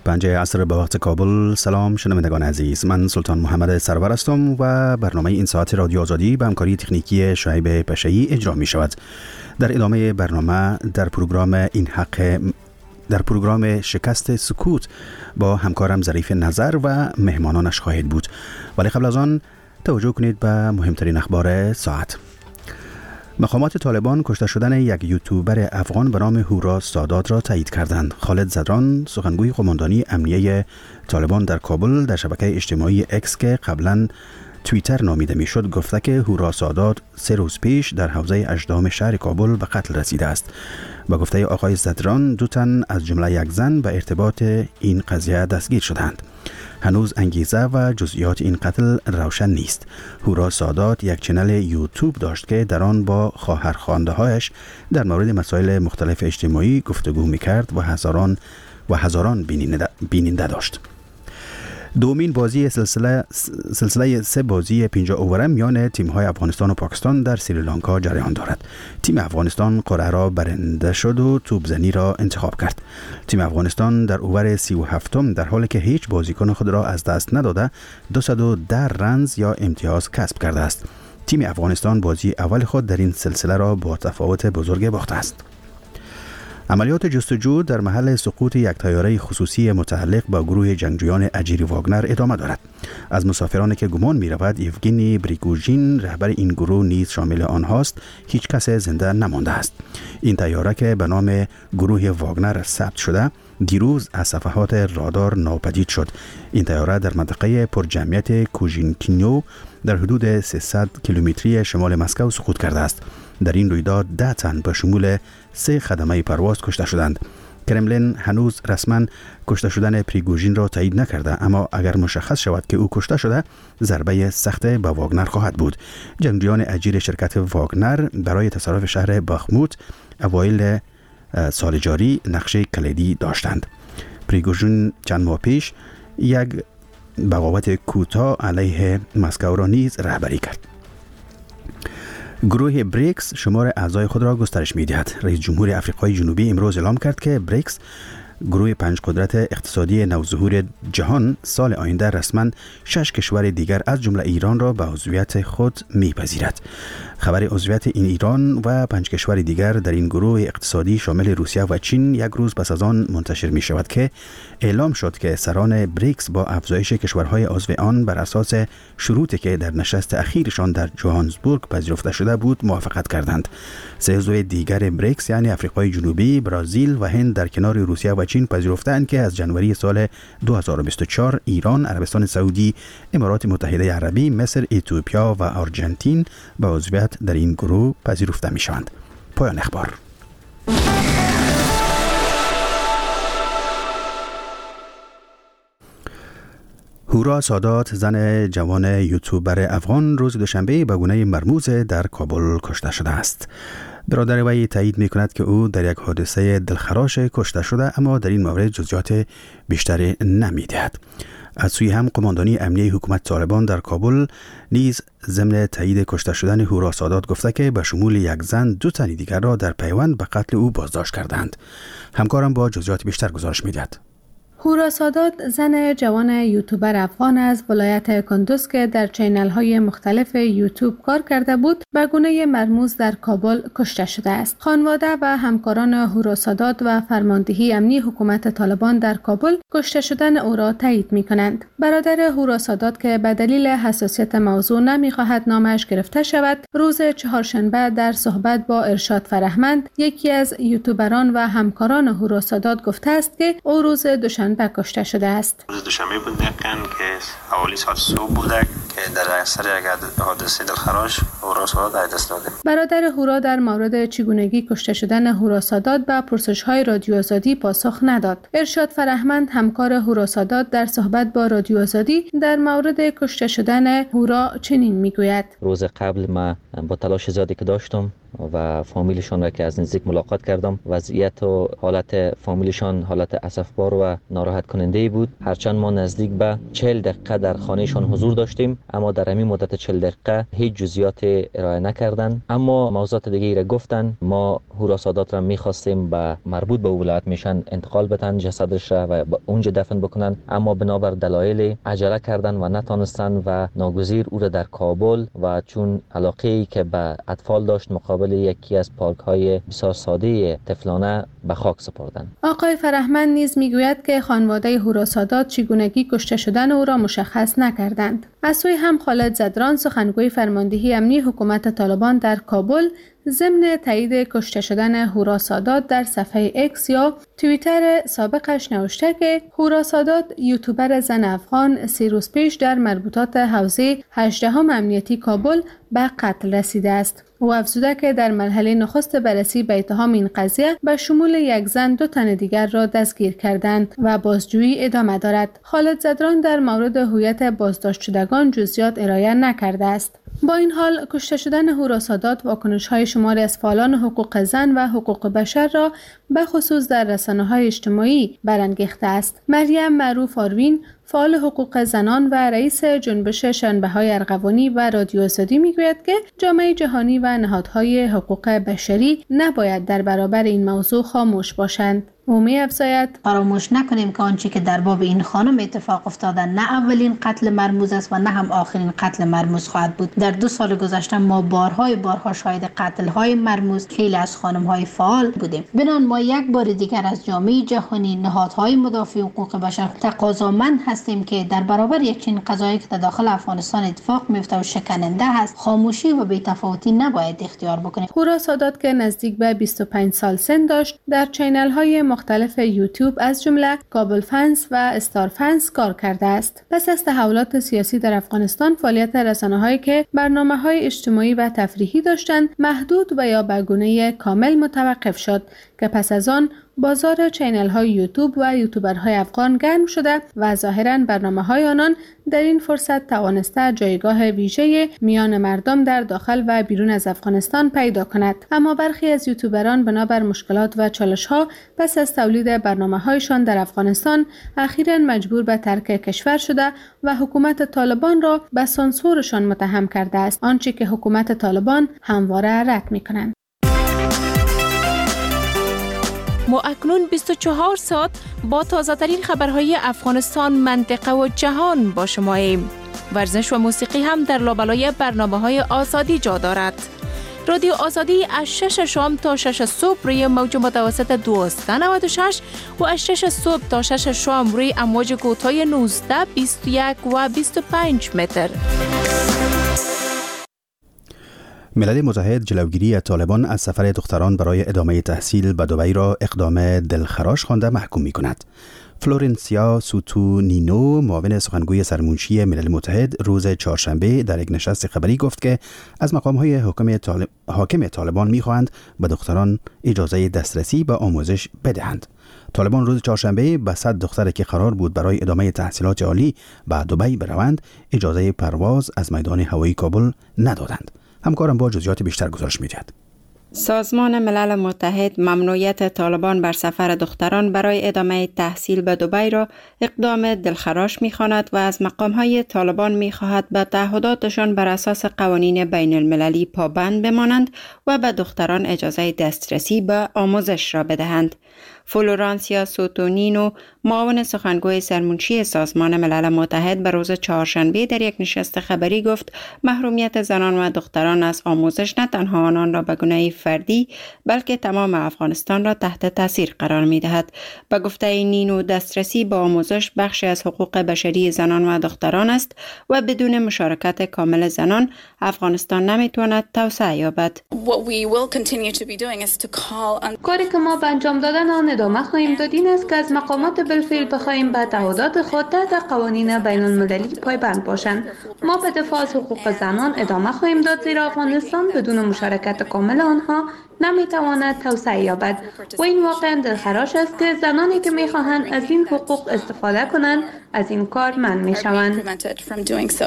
پنجه عصر به وقت کابل. سلام شنوندگان عزیز، من سلطان محمد سرور هستم و برنامه این ساعت رادیو آزادی به همکاری تکنیکی شعیب پشه‌ای اجرا می شود. در ادامه برنامه در پروگرام شکست سکوت با همکارم ظریف نظر و مهمانانش خواهد بود، ولی قبل از آن توجه کنید به مهمترین اخبار ساعت. مقامات طالبان کشته شدن یک یوتیوبر افغان به نام هورا سادات را تایید کردند. خالد زدران، سخنگوی قماندانی امنیه طالبان در کابل، در شبکه اجتماعی اکس که قبلا توییتر نامیده میشد گفته که هورا سادات 3 روز پیش در حوزه اژدام شهر کابل به قتل رسیده است. با گفته آقای زدران، 2 تن از جمله یک زن به ارتباط این قضیه دستگیر شدند. هنوز انگیزه و جزئیات این قتل روشن نیست. هورا سادات یک چنل یوتیوب داشت که در آن با خواهرخوانده‌هایش در مورد مسائل مختلف اجتماعی گفتگو می‌کرد و هزاران بیننده داشت. دومین بازی سلسله 3 بازی 50 اووره میان تیم‌های افغانستان و پاکستان در سریلانکا جریان دارد. تیم افغانستان قرعه را برنده شد و توپزنی را انتخاب کرد. تیم افغانستان در اوور 37م در حالی که هیچ بازیکن خود را از دست نداده 210 رنز یا امتیاز کسب کرده است. تیم افغانستان بازی اول خود در این سلسله را با تفاوت بزرگ باخته است. عملیات جستجو در محل سقوط یک طیاره خصوصی متعلق با گروه جنگجویان اجیر واگنر ادامه دارد. از مسافرانی که گمان می رود یوگینی پریگوژین رهبر این گروه نیز شامل آنهاست، هیچ کس زنده نمانده است. این طیاره که به نام گروه واگنر ثبت شده دیروز از صفحات رادار ناپدید شد. این طیاره در منطقه پرجمعیت کوژینکینیو در حدود 300 کیلومتری شمال مسکو سقوط کرده است. در این رویداد 10 تن به شمول 3 خدمه پرواز کشته شدند. کرملین هنوز رسما کشته شدن پریگوژین را تایید نکرده، اما اگر مشخص شود که او کشته شده ضربه سخت به واگنر خواهد بود. جنگجویان اجیر شرکت واگنر برای تصرف شهر باخموت اوایل سال جاری نقشه کلیدی داشتند. پریگوژین چند ماه پیش یک بغاوت کوتاه علیه مسکو را نیز رهبری کرد. گروه بریکس شمار اعضای خود را گسترش می‌دهد. رئیس جمهور آفریقای جنوبی امروز اعلام کرد که بریکس، گروه 5 قدرت اقتصادی نوظهور جهان، سال آینده رسما 6 کشور دیگر از جمله ایران را به عضویت خود می‌پذیرد. خبر عضویت این ایران و 5 کشور دیگر در این گروه اقتصادی شامل روسیه و چین یک روز پس از آن منتشر می شود که اعلام شد که سران بریکس با افزایش کشورهای عضو آن بر اساس شروطی که در نشست اخیرشان در جوهانسبورگ پذیرفته شده بود موافقت کردند. 3 عضو دیگر بریکس یعنی آفریقای جنوبی، برزیل و هند در کنار روسیه و چین پذیرفتند که از جنوری سال 2024 ایران، عربستان سعودی، امارات متحده عربی، مصر، اتیوپیا و آرژانتین به عضویت در این گروه پذیرفته می شوند. پایان اخبار. هورا سادات، زن جوان یوتیوبر افغان، روز دوشنبه به گونه مرموز در کابل کشته شده است. برادر وی تایید می کند که او در یک حادثه دلخراش کشته شده، اما در این مورد جزئیات بیشتری نمی دهد. از سوی هم قماندانی امنیه حکومت طالبان در کابل نیز ضمن تایید کشته شدن هورا سادات گفته که به شمول یک زن 2 تن دیگر را در پیوند به قتل او بازداشت کردند. همکارم با جزئیات بیشتر گزارش می‌دهد. هورا سادات، زن جوان یوتیوبر افغان از ولایت کندوز که در چینل‌های مختلف یوتیوب کار کرده بود، به گونه مرموز در کابل کشته شده است. خانواده و همکاران هورا سادات و فرماندهی امنی حکومت طالبان در کابل کشته شدن او را تایید می‌کنند. برادر هورا سادات که به دلیل حساسیت موضوع نمی‌خواهد نامش گرفته شود، روز چهارشنبه در صحبت با ارشاد فرهمند، یکی از یوتیوبران و همکاران هورا سادات گفته است که او روز دوشنبه کشته شده است. روز دوشنبه بود که حوالی ساعت صبح بوده که در اثر یک حادثه دلخراش هورا سادات از دست داده. برادر هورا در مورد چگونگی کشته شدن هورا سادات به پرسش‌های رادیو آزادی پاسخ نداد. ارشاد فرهمند، همکار هورا سادات، در صحبت با رادیو آزادی در مورد کشته شدن هورا چنین میگوید: روز قبل ما با تلاش زیادی که داشتم و فامیلشان را که از نزدیک ملاقات کردم، وضعیت و حالت فامیلشان حالت اسفبار و ناراحت کننده بود. هرچند ما نزدیک به 40 دقیقه در خانهشان حضور داشتیم، اما در همین مدت 40 دقیقه هیچ جزئیات ارائه نکردند. اما موضوعات دیگه را گفتن. ما هوراسادات را می‌خواستیم به مربوط به ولایت میشن انتقال بدن جسدش را و اونجا دفن بکنن، اما بنابر دلایل عجله کردن و نتونستن و ناگزیر او را در کابل و چون علاقه‌ای که به اطفال داشت مقابل یکی از پارک‌های بسیار ساده طفلانه به خاک سپردند. آقای فرهمند نیز میگوید که خانواده هوراسادات چگونگی کشته شدن او را مشخص نکردند. از سوی هم خالد زدران سخنگوی فرماندهی امنی حکومت طالبان در کابل ضمن تایید کشته شدن هوراسادات در صفحه اکس یا توییتر سابقش نوشته که هوراسادات یوتیوبر زن افغان 3 روز پیش در مربوطات حوزه 18 امنیتی کابل به قتل رسیده است. او افزوده که در مرحله نخست بررسی به اتهام این قضیه به شمول یک زن 2 تن دیگر را دستگیر کردند و بازجویی ادامه دارد. خالد زدران در مورد هویت بازداشت شدگان جزئیات ارائه نکرده است. با این حال کشته شدن هوراسادات واکنش‌های شماری از فعالان حقوق زن و حقوق بشر را به خصوص در رسانه‌های اجتماعی برانگیخته است. مریم معروف آروین فعال حقوق زنان و رئیس جنبش شنبه‌های ارغوانی و رادیو آزادی میگوید که جامعه جهانی و نهادهای حقوق بشری نباید در برابر این موضوع خاموش باشند. او می‌افزاید فراموش نکنیم که آنچه که در باب این خانم اتفاق افتاده نه اولین قتل مرموز است و نه هم آخرین قتل مرموز خواهد بود. در 2 سال گذشته ما بارها شاهد قتل‌های مرموز خیلی از خانم‌های فعال بودیم. بنابراین ما یک بار دیگر از جامعه جهانی، نهادهای مدافع حقوق بشر تقاضامند هستیم که در برابر یک چنین قضایی که در داخل افغانستان اتفاق میفته و شکننده است، خاموشی و بی‌تفاوتی نباید اختیار بکنیم. هوراسادات که نزدیک به 25 سال سن داشت، در چینل‌های مختلف یوتیوب از جمله کابل فنس و استار فنس کار کرده است. پس از تحولات سیاسی در افغانستان، فعالیت رسانه‌هایی که برنامه‌های اجتماعی و تفریحی داشتند محدود و یا به گونه کامل متوقف شد که پس از آن بازار چینل‌های یوتیوب و یوتیوبرهای افغان گرم شده و ظاهراً برنامه‌های آنان در این فرصت توانسته جایگاه ویژه میان مردم در داخل و بیرون از افغانستان پیدا کند. اما برخی از یوتیوبران بنابر مشکلات و چالش‌ها پس از تولید برنامه‌هایشان در افغانستان اخیراً مجبور به ترک کشور شده و حکومت طالبان را به سانسورشان متهم کرده است، آنچه که حکومت طالبان همواره رد می‌کنند. ما اکنون 24 ساعت با تازه‌ترین خبرهای افغانستان، منطقه و جهان با شماییم. ورزش و موسیقی هم در لابلای برنامه‌های آزادی جا دارد. رادیو آزادی از 6 شام تا 6 صبح روی موج متوسط 1296 و از 6 صبح تا 6 شام روی امواج کوتاه 19، 21 و 25 متر. ملل متحد جلوگیری طالبان از سفر دختران برای ادامه تحصیل به دبی را اقدام دلخراش خوانده محکوم می کند. فلورنسیا سوتونینو، معاون سخنگوی سرمنشی ملل متحد، روز چهارشنبه در یک نشست خبری گفت که از مقام‌های حاکم طالبان می‌خواهند به دختران اجازه دسترسی به آموزش بدهند. طالبان روز چهارشنبه به 100 دختر که قرار بود برای ادامه تحصیلات عالی به دبی بروند اجازه پرواز از میدان هوایی کابل ندادند. همکارم با جزئیات بیشتر گزارش می‌دهد. سازمان ملل متحد ممنوعیت طالبان بر سفر دختران برای ادامه تحصیل به دبی را اقدام دلخراش می‌خواند و از مقام‌های طالبان می‌خواهد به تعهداتشان بر اساس قوانین بین المللی پابند بمانند و به دختران اجازه دسترسی به آموزش را بدهند. فلورانسیا سوتونینو، معاون سخنگوی سرمنشی سازمان ملل متحد، به روز چهارشنبه در یک نشست خبری گفت محرومیت زنان و دختران از آموزش نه تنها آنان را به گونه فردی بلکه تمام افغانستان را تحت تاثیر قرار می دهد. به گفته نینو، دسترسی به آموزش بخشی از حقوق بشری زنان و دختران است و بدون مشارکت کامل زنان افغانستان نمی تواند توسعه یابد. کاری که ما به انجام دادن آن ادامه خواهیم داد این است که از مقامات بالفعل بخواهیم به تعهدات خود تحت قوانین بین المللی پایبند باشند. ما به دفاع از حقوق زنان ادامه خواهیم داد، زیرا افغانستان بدون مشارکت کامل آنها نمیتواند توسعه یابد و این واقعا دلخراش است که زنانی که میخواهند از این حقوق استفاده کنند از این کار منع میشوند.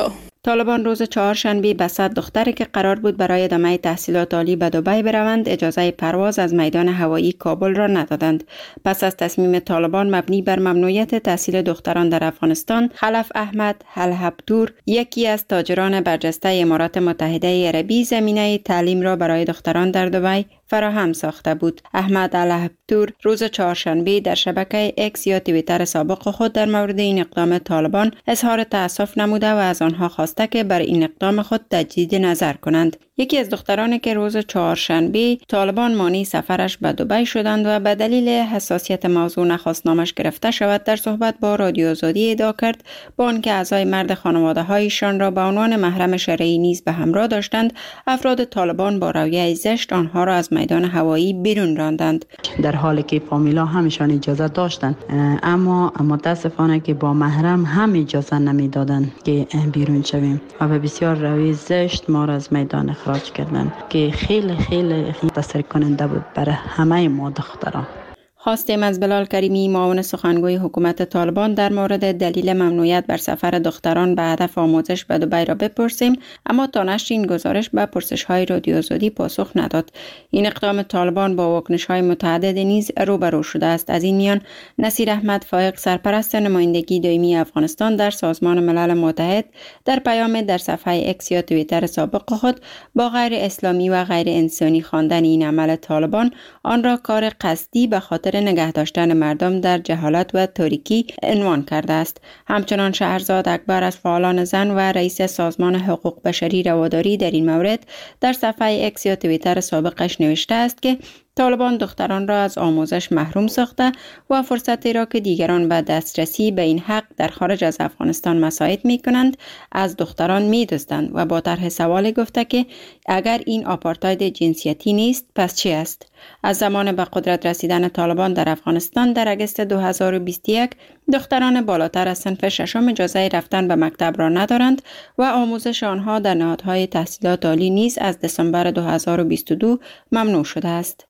طالبان روز چهارشنبه به 100 دختری که قرار بود برای ادامه تحصیلات عالی به دبی بروند اجازه پرواز از میدان هوایی کابل را ندادند. پس از تصمیم طالبان مبنی بر ممنوعیت تحصیل دختران در افغانستان، خلف احمد الهبتور، یکی از تاجران برجسته امارات متحده عربی، زمینه تعلیم را برای دختران در دبی فراهم ساخته بود. احمد الهبتور روز چهارشنبه در شبکه اکس یا توییتر سابق خود در مورد این اقدام طالبان اظهار تأسف نموده و از آنها خواسته که بر این اقدام خود تجدید نظر کنند. یکی از دخترانی که روز چهارشنبه طالبان مانع سفرش به دبی شدند و به دلیل حساسیت موضوع نخواست نامش گرفته شود، در صحبت با رادیو آزادی ادعا کرد با آنکه اعضای مرد خانواده هایشان را به عنوان محرم شرعی نیز به همراه داشتند، افراد طالبان با رویه زشت آنها را از میدان هوایی بیرون راندند. در حالی که فامیلا همشان اجازه داشتند، اما متاسفانه که با محرم هم اجازه نمیدادند که بیرون شویم و به بسیار روی زشت ما را از میدان اخراج کردند که خیلی تاثیر کننده بود برای همه ما دختران. خواستیم از بلال کریمی معاون سخنگوی حکومت طالبان در مورد دلیل ممنوعیت بر سفر دختران به هدف آموزش به دبی را بپرسیم، اما تا نشر این گزارش به پرسش‌های رادیو آزادی پاسخ نداد. این اقدام طالبان با واکنش‌های متعدد نیز روبرو شده است. از این میان نصیر احمد فائق، سرپرست نمایندگی دائمی افغانستان در سازمان ملل متحد، در پیام در صفحه اکس یا توییتر سابق خود با غیر اسلامی و غیر انسانی خواندن این عمل طالبان، آن را کار قصدی به خاطر نگه داشتن مردم در جهالت و تاریکی عنوان کرده است. همچنان شهرزاد اکبر از فعالان زن و رئیس سازمان حقوق بشری رواداری در این مورد در صفحه اکس یا توییتر سابقش نوشته است که طالبان دختران را از آموزش محروم ساخته و فرصتی را که دیگران به دسترسی به این حق در خارج از افغانستان مساعد می کنند از دختران می دزدند و با طرح سوال گفته که اگر این آپارتاید جنسیتی نیست پس چی است؟ از زمان به قدرت رسیدن طالبان در افغانستان در اگست 2021 دختران بالاتر از صنف ششم اجازه رفتن به مکتب را ندارند و آموزش آنها در نهادهای تحصیلات عالی نیز از دسامبر 2022 ممنوع شده است.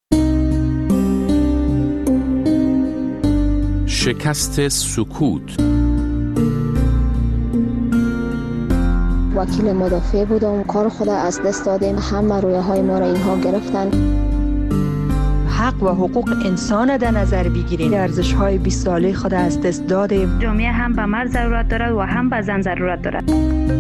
شکست سکوت. وکیل مدافع بودم، کار خود از دست دادیم، همه رویه های ما را اینها گرفتن. حق و حقوق انسان در نظر بگیریم. ارزش های 20 ساله خود از دست دادیم. جامعه هم به مرد ضرورت دارد و هم به زن ضرورت دارد.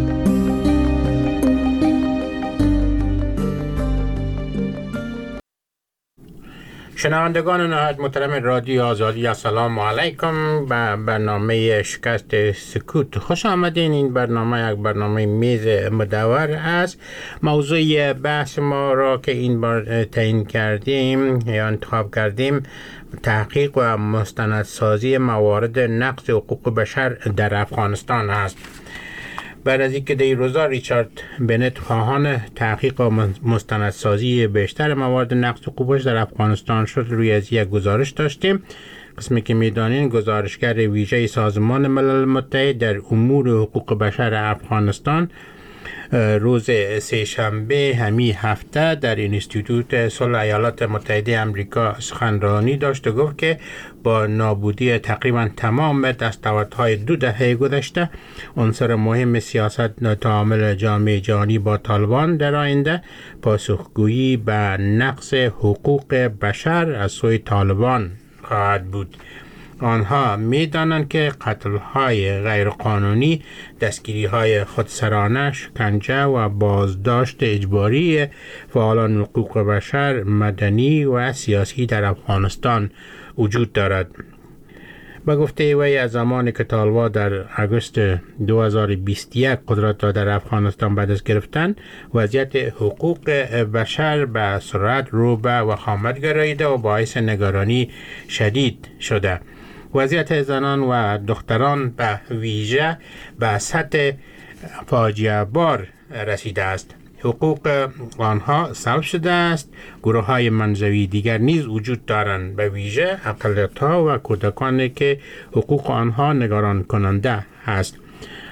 شنوندگان نهایت محترم رادیو آزادی، السلام علیکم. به برنامه شکست سکوت خوش آمدین. این برنامه یک برنامه میز مدور است. موضوع بحث ما را که این بار تعیین کردیم یا انتخاب کردیم تحقیق و مستندسازی موارد نقض حقوق بشر در افغانستان است. بعد از اینکه در روزا ریچارد بنت خواهان تحقیق و مستندسازی بیشتر موارد نقض حقوق بشر در افغانستان شد، روی از یک گزارش داشتیم. قسمی که میدانین گزارشگر ویژه سازمان ملل متحد در امور حقوق بشر افغانستان روز سه‌شنبه همین هفته در اینستیتوت صلح ایالات متحده آمریکا سخنرانی داشت و گفت که با نابودی تقریبا تمام دستاوردهای 2 دهه گذشته، عنصر مهم سیاست تعامل جامعه جهانی با طالبان در آینده پاسخگویی به نقض حقوق بشر از سوی طالبان خواهد بود. آنها می‌دانند که قتل‌های غیرقانونی، دستگیری‌های خودسرانه، شکنجه و بازداشت اجباری فعالان حقوق بشر مدنی و سیاسی در افغانستان وجود دارد. به گفته وی از زمانی که طالبان در اگست 2021 قدرت را در افغانستان به دست گرفتند، وضعیت حقوق بشر به سرعت رو به وخامت گراییده و باعث نگرانی شدید شده. وضعیت زنان و دختران به ویژه به سطح فاجعه بار رسیده است. حقوق آنها سلب شده است. گروه های منزوی دیگر نیز وجود دارند، به ویژه اقلیت‌ها و کودکانی که حقوق آنها نگران کننده است.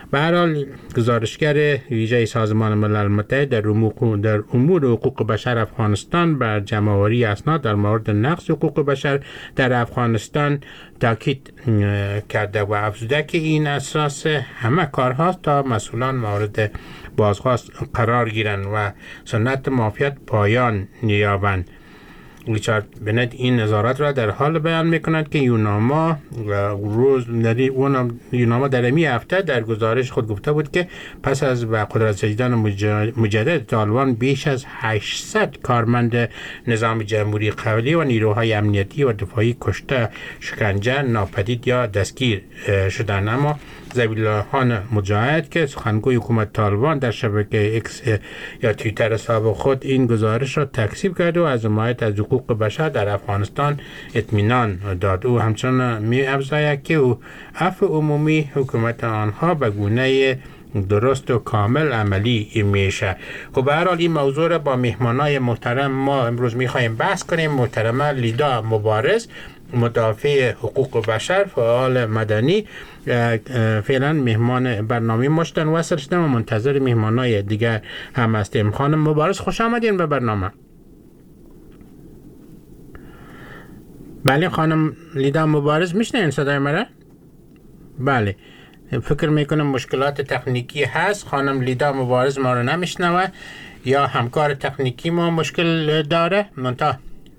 به هر حال گزارشگر ویژه سازمان ملل متحد در امور حقوق بشر افغانستان بر جمع‌آوری اسناد در مورد نقض حقوق بشر در افغانستان تاکید کرده و افزوده که این اساس همه کارهاست تا مسئولان مورد بازخواست قرار گیرند و سنت مافیات پایان یابند. ریچارد بنت این نظارت را در حال بیان می‌کند که یوناما در این هفته در گزارش خود گفته بود که پس از به قدرت رسیدن مجدد طالبان بیش از 800 کارمند نظام جمهوری قبلی و نیروهای امنیتی و دفاعی کشته، شکنجه، ناپدید یا دستگیر شدند. اما ذبیح الله مجاهد که سخنگوی حکومت طالبان در شبکه اکس یا توییتر حساب خود این گزارش را تکذیب کرد و از حمایت از حقوق بشر در افغانستان اطمینان داد. او همچنان می‌افزاید که او عفو عمومی حکومت آنها به گونه درست و کامل عملی میشه. خب به هر حال این موضوع را با مهمانای محترم ما امروز می‌خوایم بحث کنیم. محترمه لیدا مبارز، مدافع حقوق بشر، فعال مدنی، فعلا مهمان برنامه مشتن وصل شدم و منتظر مهمانای دیگر هم هستیم. خانم مبارز خوش آمدین به برنامه. بله خانم لیدا مبارز میشنین صدای مرا؟ بله، فکر میکنم مشکلات تکنیکی هست. خانم لیدا مبارز ما رو نمیشنوه یا همکار تکنیکی ما مشکل داره منتها.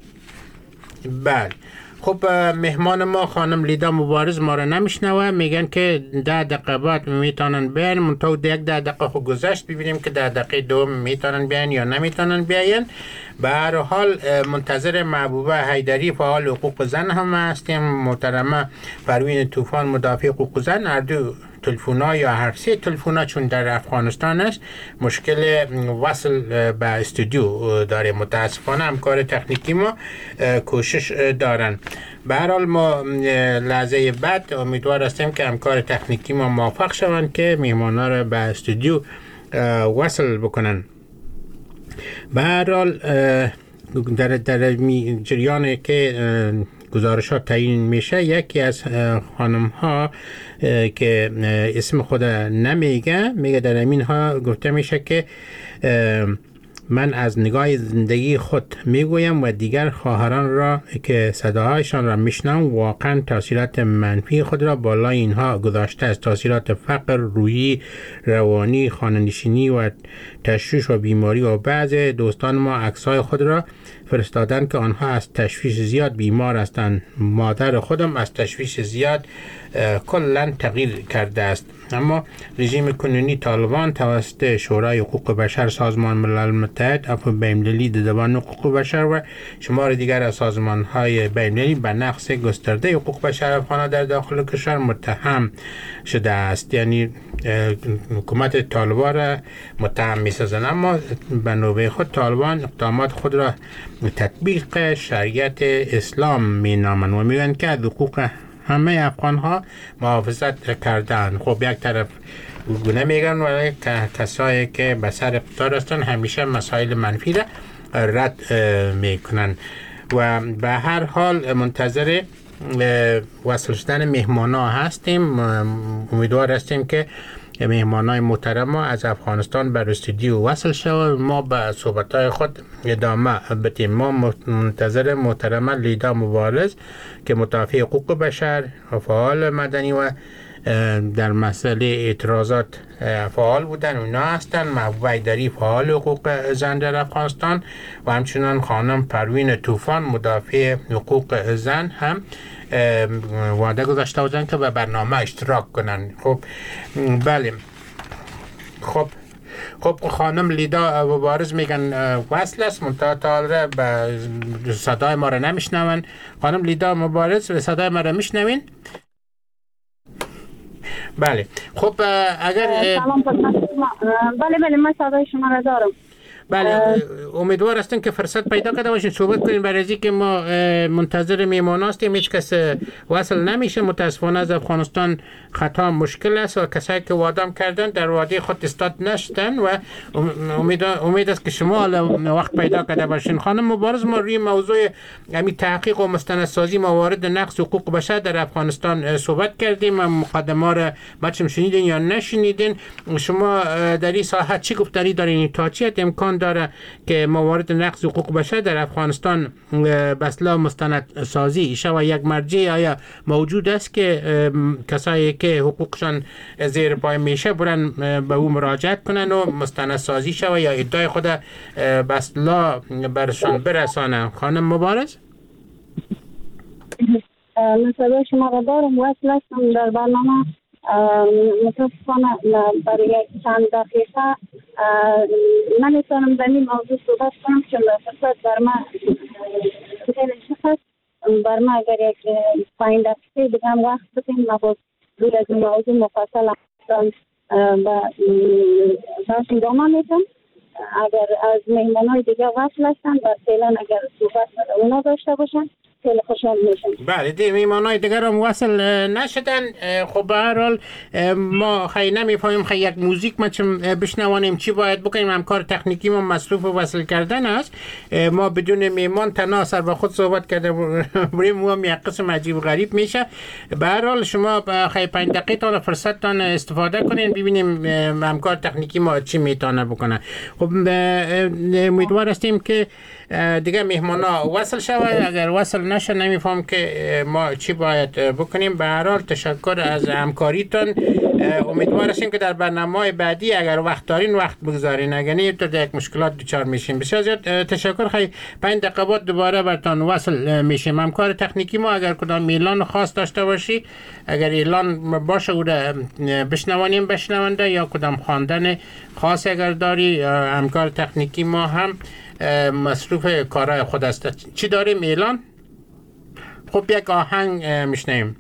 بله خب مهمان ما خانم لیدا مبارز ما رو نمیشنوه، میگن که 10 دقیقه بعد میتونن بیان، منتها 10 دقیقه خود گذشت، ببینیم که 10 دقیقه دوم میتونن بیان یا نمیتونن بیان. به هر حال منتظر محبوبه حیدری فعال حقوق زن هم هستیم، محترمه پروین طوفان مدافع حقوق زن. هر دو تلفونا یا هر سه تلفونا چون در افغانستان است مشکل وصل به استودیو داره، متاسفانه همکار تکنیکی ما کوشش دارن. به هر حال ما لحظه بعد امیدوار هستیم که همکار تکنیکی ما موفق شوند که مهمانا را به استودیو وصل بکنن. به هر حال در جریان که گزارشات تعیین میشه، یکی از خانم ها که اسم خود میگه در همین ها گفته میشه که من از نگاه زندگی خود میگویم و دیگر خواهران را که صداهایشان را میشنم واقعا تاثیرات منفی خود را بالای اینها گذاشته است. تاثیرات فقر، روحی، روانی، خانه‌نشینی و تشویش و بیماری و بعض دوستان ما عکس‌های خود را فرستادن که آنها از تشویش زیاد بیمار هستند. مادر خودم از تشویش زیاد کلا تغییر کرده است. اما رژیم کنونی طالبان توسط شورای حقوق بشر، سازمان ملل متحد، عفو بین‌المللی دیدبان حقوق بشر و شمار دیگر از سازمان‌های بین‌المللی به نقض گسترده حقوق بشر افغان‌ها در داخل کشور متهم شده است. یعنی حکومت طالبان را متهم می‌سازند، اما به نوبه خود طالبان اقدامات خود را تطبیق شریعت اسلام می‌نامند و می‌گویند که حقوق همه افغان‌ها محافظت کردند. خب یک طرف گونه میگن و کسایی که به سر اقتدار هستند همیشه مسائل منفی را رد میکنن. و به هر حال منتظر وصل شدن مهمانا هستیم. امیدوار هستیم که مهمانای محترم ما از افغانستان بر استودیو وصل شود، ما به صحبت‌های خود ادامه بدیم. ما منتظر محترمه لیدا مبارز که مدافع حقوق بشر و فعال مدنی و در مسئله اعتراضات فعال بودن اونا هستن، محبوبه حیدری فعال حقوق زن در افغانستان و همچنان خانم پروین طوفان مدافع حقوق زن هم وعده گذاشته بودن که به برنامه اشتراک کنن. خب بله، خب خانم لیدا مبارز میگن وصل است، منتها تا به صدای ما را نمیشنون. خانم لیدا مبارز به صدای ما را میشنوین؟ بله. خب اگر سلام بله من صدای شما را دارم. بله امیدوار هستیم که فرصت پیدا کرده باشین صحبت کنیم. برای از اینکه ما منتظر میهمان هستیم، هیچ کس وصل نمیشه متاسفانه. از افغانستان خطا مشکل است و کسایی که وادام کردن در وادی خود استاد نشدن و امید است که شما وقت پیدا کرده باشین. خانم مبارز، ما روی موضوع تحقیق و مستندسازی موارد نقض حقوق بشر در افغانستان صحبت کردیم. مقدمه را بچم شنیدین یا نشنیدین؟ شما در این ساحت چی گفتاری دارین؟ تا چه امکان داره که موارد نقض حقوق بشر در افغانستان به اصطلاح مستندسازی شود؟ یک مرجع آیا موجود است که کسایی که حقوقشان زیر پای میشه برن به او مراجعت کنن و مستندسازی شود یا ادعای خود به اصطلاح برشان برسانه؟ خانم مبارز، مثلا شما را دارم، وصل هستم در برنامه. متاسفانه برای چند دقیقه نمیتونم در این موضوع صحبت کنم چون فرصت بر من خیلی شخص. بر من اگر یک 5 دقیقه دیگه هم وقت بدیم ما باز روی از این موضوع مفصل باش ادامه میدم. اگر از مهمانای دیگه وصل هستن و فعلا اگر صحبت اونا داشته باشن خیلی خوشحال میشم. بله، میهمانای دیگر هم وصل نشدن. خب به هر حال ما خیلی نمیفهمیم. خیلی یک موزیک ما بشنوانیم چی باید بکنیم. همکار تکنیکی ما مصروف وصل کردن است. ما بدون میهمان تنها سر به خود صحبت کرده بریم و یک قسم عجیب و غریب میشه. به هر حال شما خیلی 5 دقیقه تا فرصت تان استفاده کنین ببینیم همکار تکنیکی ما چی میتونه بکنه. خب امیدوار هستیم که دیگه میهمانا وصل شود. اگر وصل نشه نمیفهم که ما چی باید بکنیم. به هر حال تشکر از همکاریتون. امیدوار هستیم که در برنامه‌های بعدی اگر وقت دارین وقت بگذارین، اگر نه تو یک مشکلات دچار میشیم. بسیار زیاد تشکر. خیلی 5 دقیقه بعد دوباره براتون وصل میشیم. همکار تکنیکی ما اگر کدام اعلان خاص داشته باشی، اگر اعلان باشه او را بشنوانیم بشنونده یا کدام خواندن خاص اگر داری، همکار تکنیکی ما هم مصروف کارهای خود است. چی داریم اعلان؟ خب یک آهنگ میشنیم.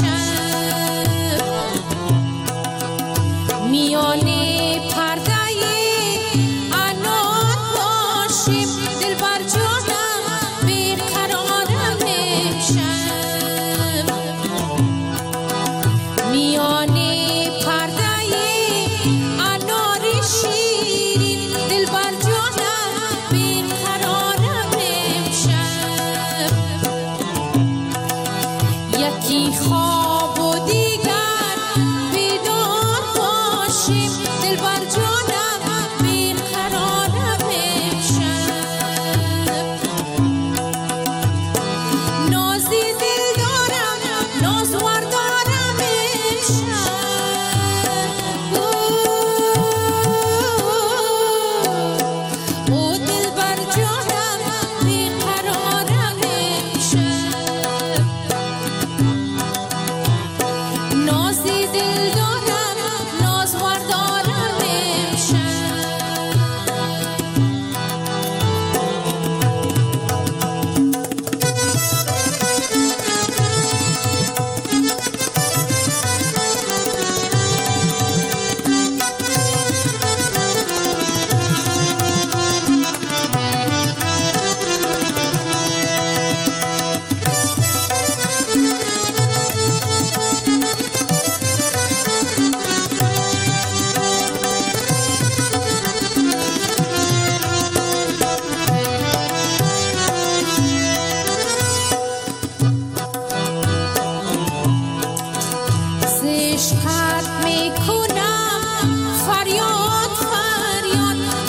میانه پرده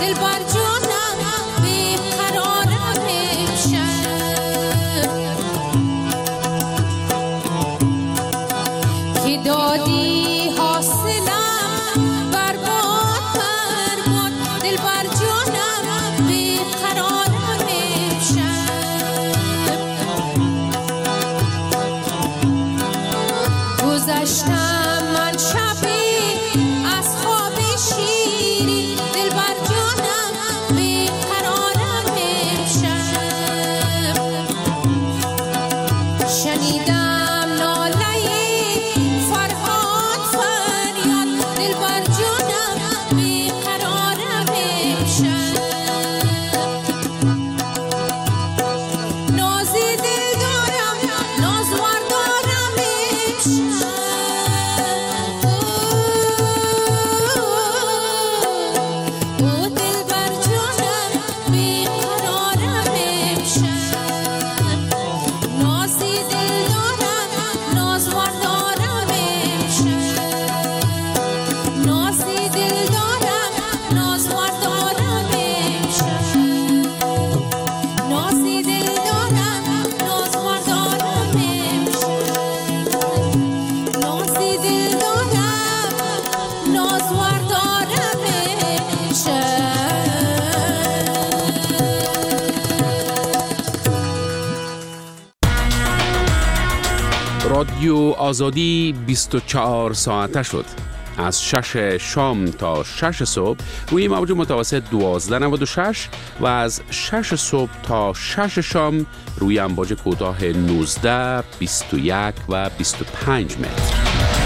رادیو آزادی 24 ساعته شد. از 6 شام تا 6 صبح روی موج متوسط 1296 و از 6 صبح تا 6 شام روی امواج کوتاه 19، 21 و 25 متر.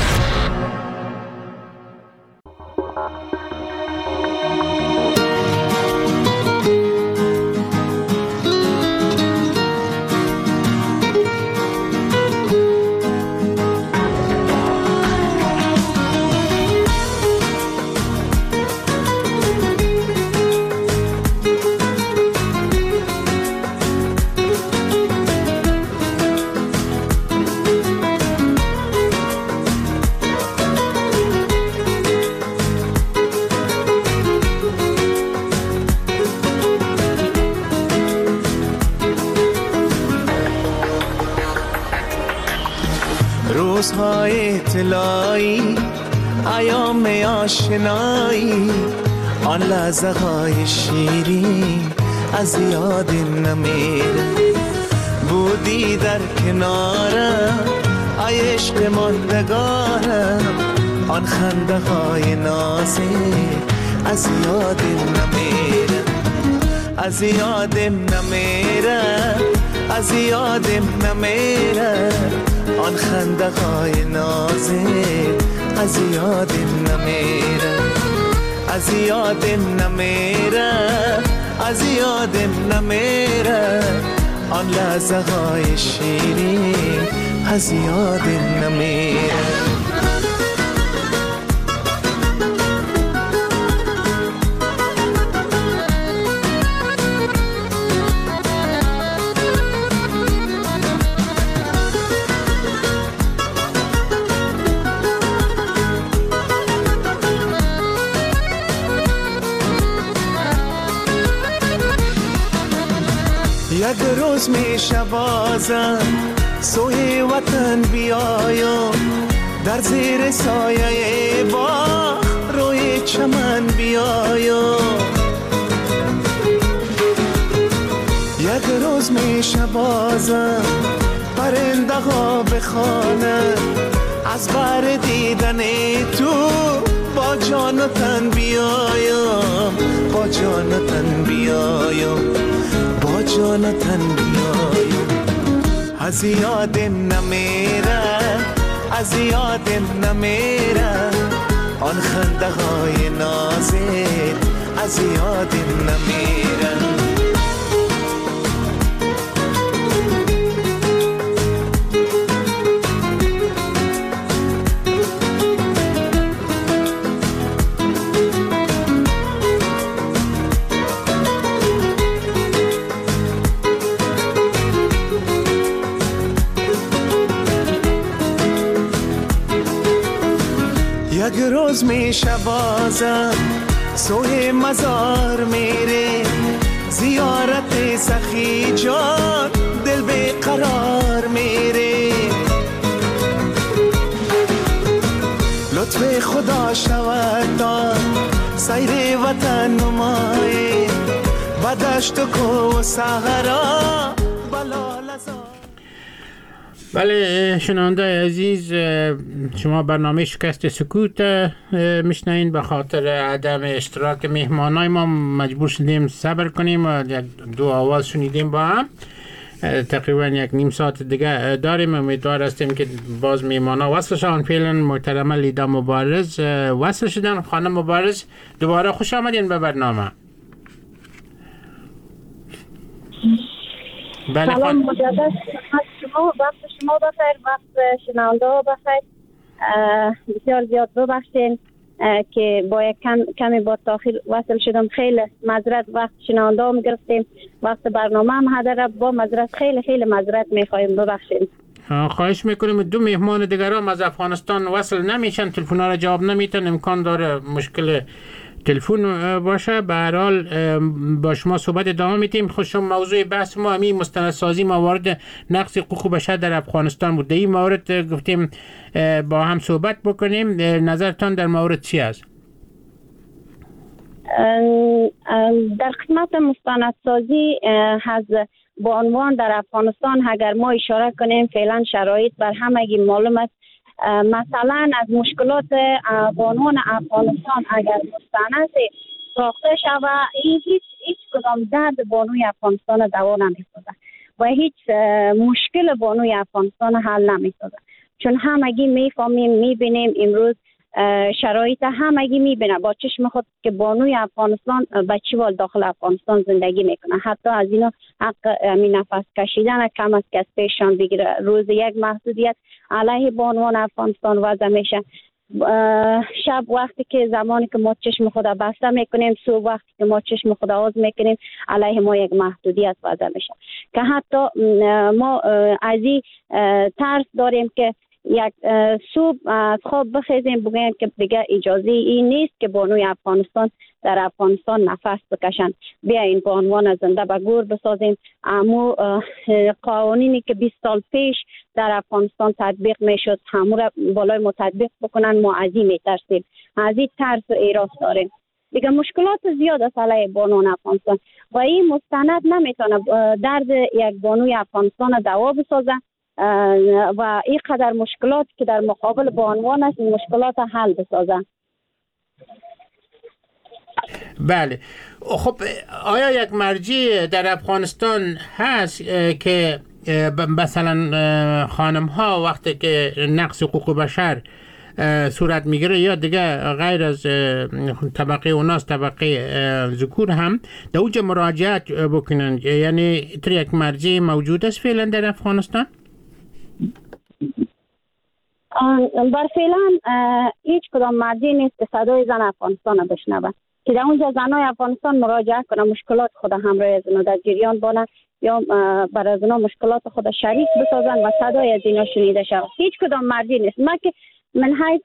روزهای اطلاعی، ایام آشنایی، آن لحظه های شیرین از یاد نمیره. بودی در کنارم ای عشق ماندگارم، آن خنده های نازک از یاد نمیره، از یادم نمیره، از یادم نمیره. آن خنده های نازک از یادم نمیره، از یادم نمیره، از یادم نمیره. آن لحظه های شیرین از یادم نمیره. یک روز میشه بازم سوی وطن بیایم، در زیر سایه باغ روی چمن بیایم. یک روز میشه بازم پرنده ها بخوانند، از بر دیدن تو با جان و تن بیایم، با جان و تن بیایم، با جان و تن بیایم. از یادم نمیره، از یادم نمیره. آن خنده های نازک از یادم نمیره. یک روز میشه بازم سوی مزار میره زیارت سخی جان دل به قرار میره لطف خدا شود تا سیر وطن نمای بدشت و کو صحرا بلا لزا. بله شنونده عزیز، شما برنامه شکست سکوت میشنین. به خاطر عدم اشتراک مهمانای ما مجبور شدیم صبر کنیم و دو آواز شنیدیم با هم. تقریبا یک نیم ساعت دیگه داریم. امیدوار هستیم که باز مهمانا وصل شدن. فعلا محترمه لیدا مبارز وصل شدن. خانم مبارز دوباره خوش آمدین به برنامه. بله سلام مجدد شما، وقت شما بخیر، وقت شنونده ها بخیر. بسیار زیاد ببخشین که با یک کمی با تاخیر وصل شدم. خیلی معذرت، وقت شنونده ها میگرفتیم، وقت برنامه هم هدر. با معذرت، خیلی معذرت میخوایم، ببخشید. خواهش میکنیم. دو مهمان دیگر هم از افغانستان وصل نمیشن، تلفن ها را جواب نمیتن. امکان داره مشکل تلفن باشه. به هر حال با شما صحبت ادامه میدیم. خوشم موضوع بحث ما همین مستندسازی موارد نقض حقوق بشر در افغانستان بود. در این مورد گفتیم با هم صحبت بکنیم. نظرتان در مورد چی است؟ در خدمت مستندسازی با عنوان در افغانستان اگر ما اشاره کنیم، فعلا شرایط بر همگی معلوم است. مثلا از مشکلات بانوان افغانستان اگر مستند ساخته شود، هیچ کدام درد بانوی افغانستان دوا نمی‌سازد و هیچ مشکل بانوی افغانستان حل نمی‌سازد، چون همگی میفهمیم، میبینیم امروز شرایط همگی میبینه با چشم خود که بانوی افغانستان بچه‌وال داخل افغانستان زندگی میکنه. حتی از اینا حق نفس کشیدن کم است که از پیششان بگیره. روز یک محدودیت علیه بانوان افغانستان وضع میشه. شب وقتی که زمانی که ما چشم خود بسته میکنیم، صبح وقتی که ما چشم خود باز میکنیم، علیه ما یک محدودیت وضع میشه که حتی ما از این ترس داریم که یک صبح از خواب بخیزیم بگویم که دیگه اجازه این نیست که بانوی افغانستان در افغانستان نفس بکشن. بیاین با عنوان زنده به گور بسازیم. امو قوانینی که 20 سال پیش در افغانستان تطبیق میشد همو را بالای ما تطبیق بکنن. ما از این میترسیم، از این ترس و ایراس داریم. دیگه مشکلات زیاد است علیه بانوان افغانستان و این مستند نمیتونه درد یک بانوی افغانستان دوا بسازه و این قدر مشکلات که در مقابل با عنوان است این مشکلات حل بسازن. بله خب آیا یک مرجع در افغانستان هست که مثلا خانم ها وقتی که نقض حقوق بشر صورت میگیره یا دیگه غیر از طبقه اوناس طبقه ذکور هم در اونجا مراجعت بکنن؟ یعنی یک مرجع موجود است فعلا در افغانستان؟ بر فعلا هیچ کدام مرجع نیست که صدای زن افغانستان بشنوه که در اونجا زنای افغانستان مراجعه کنه، مشکلات خود همراه از اونا در جریان بانه یا بر از اونا مشکلات خود شریک بسازن و صدای از اینا شنیده شود. هیچ کدام مرجع نیست. من حیث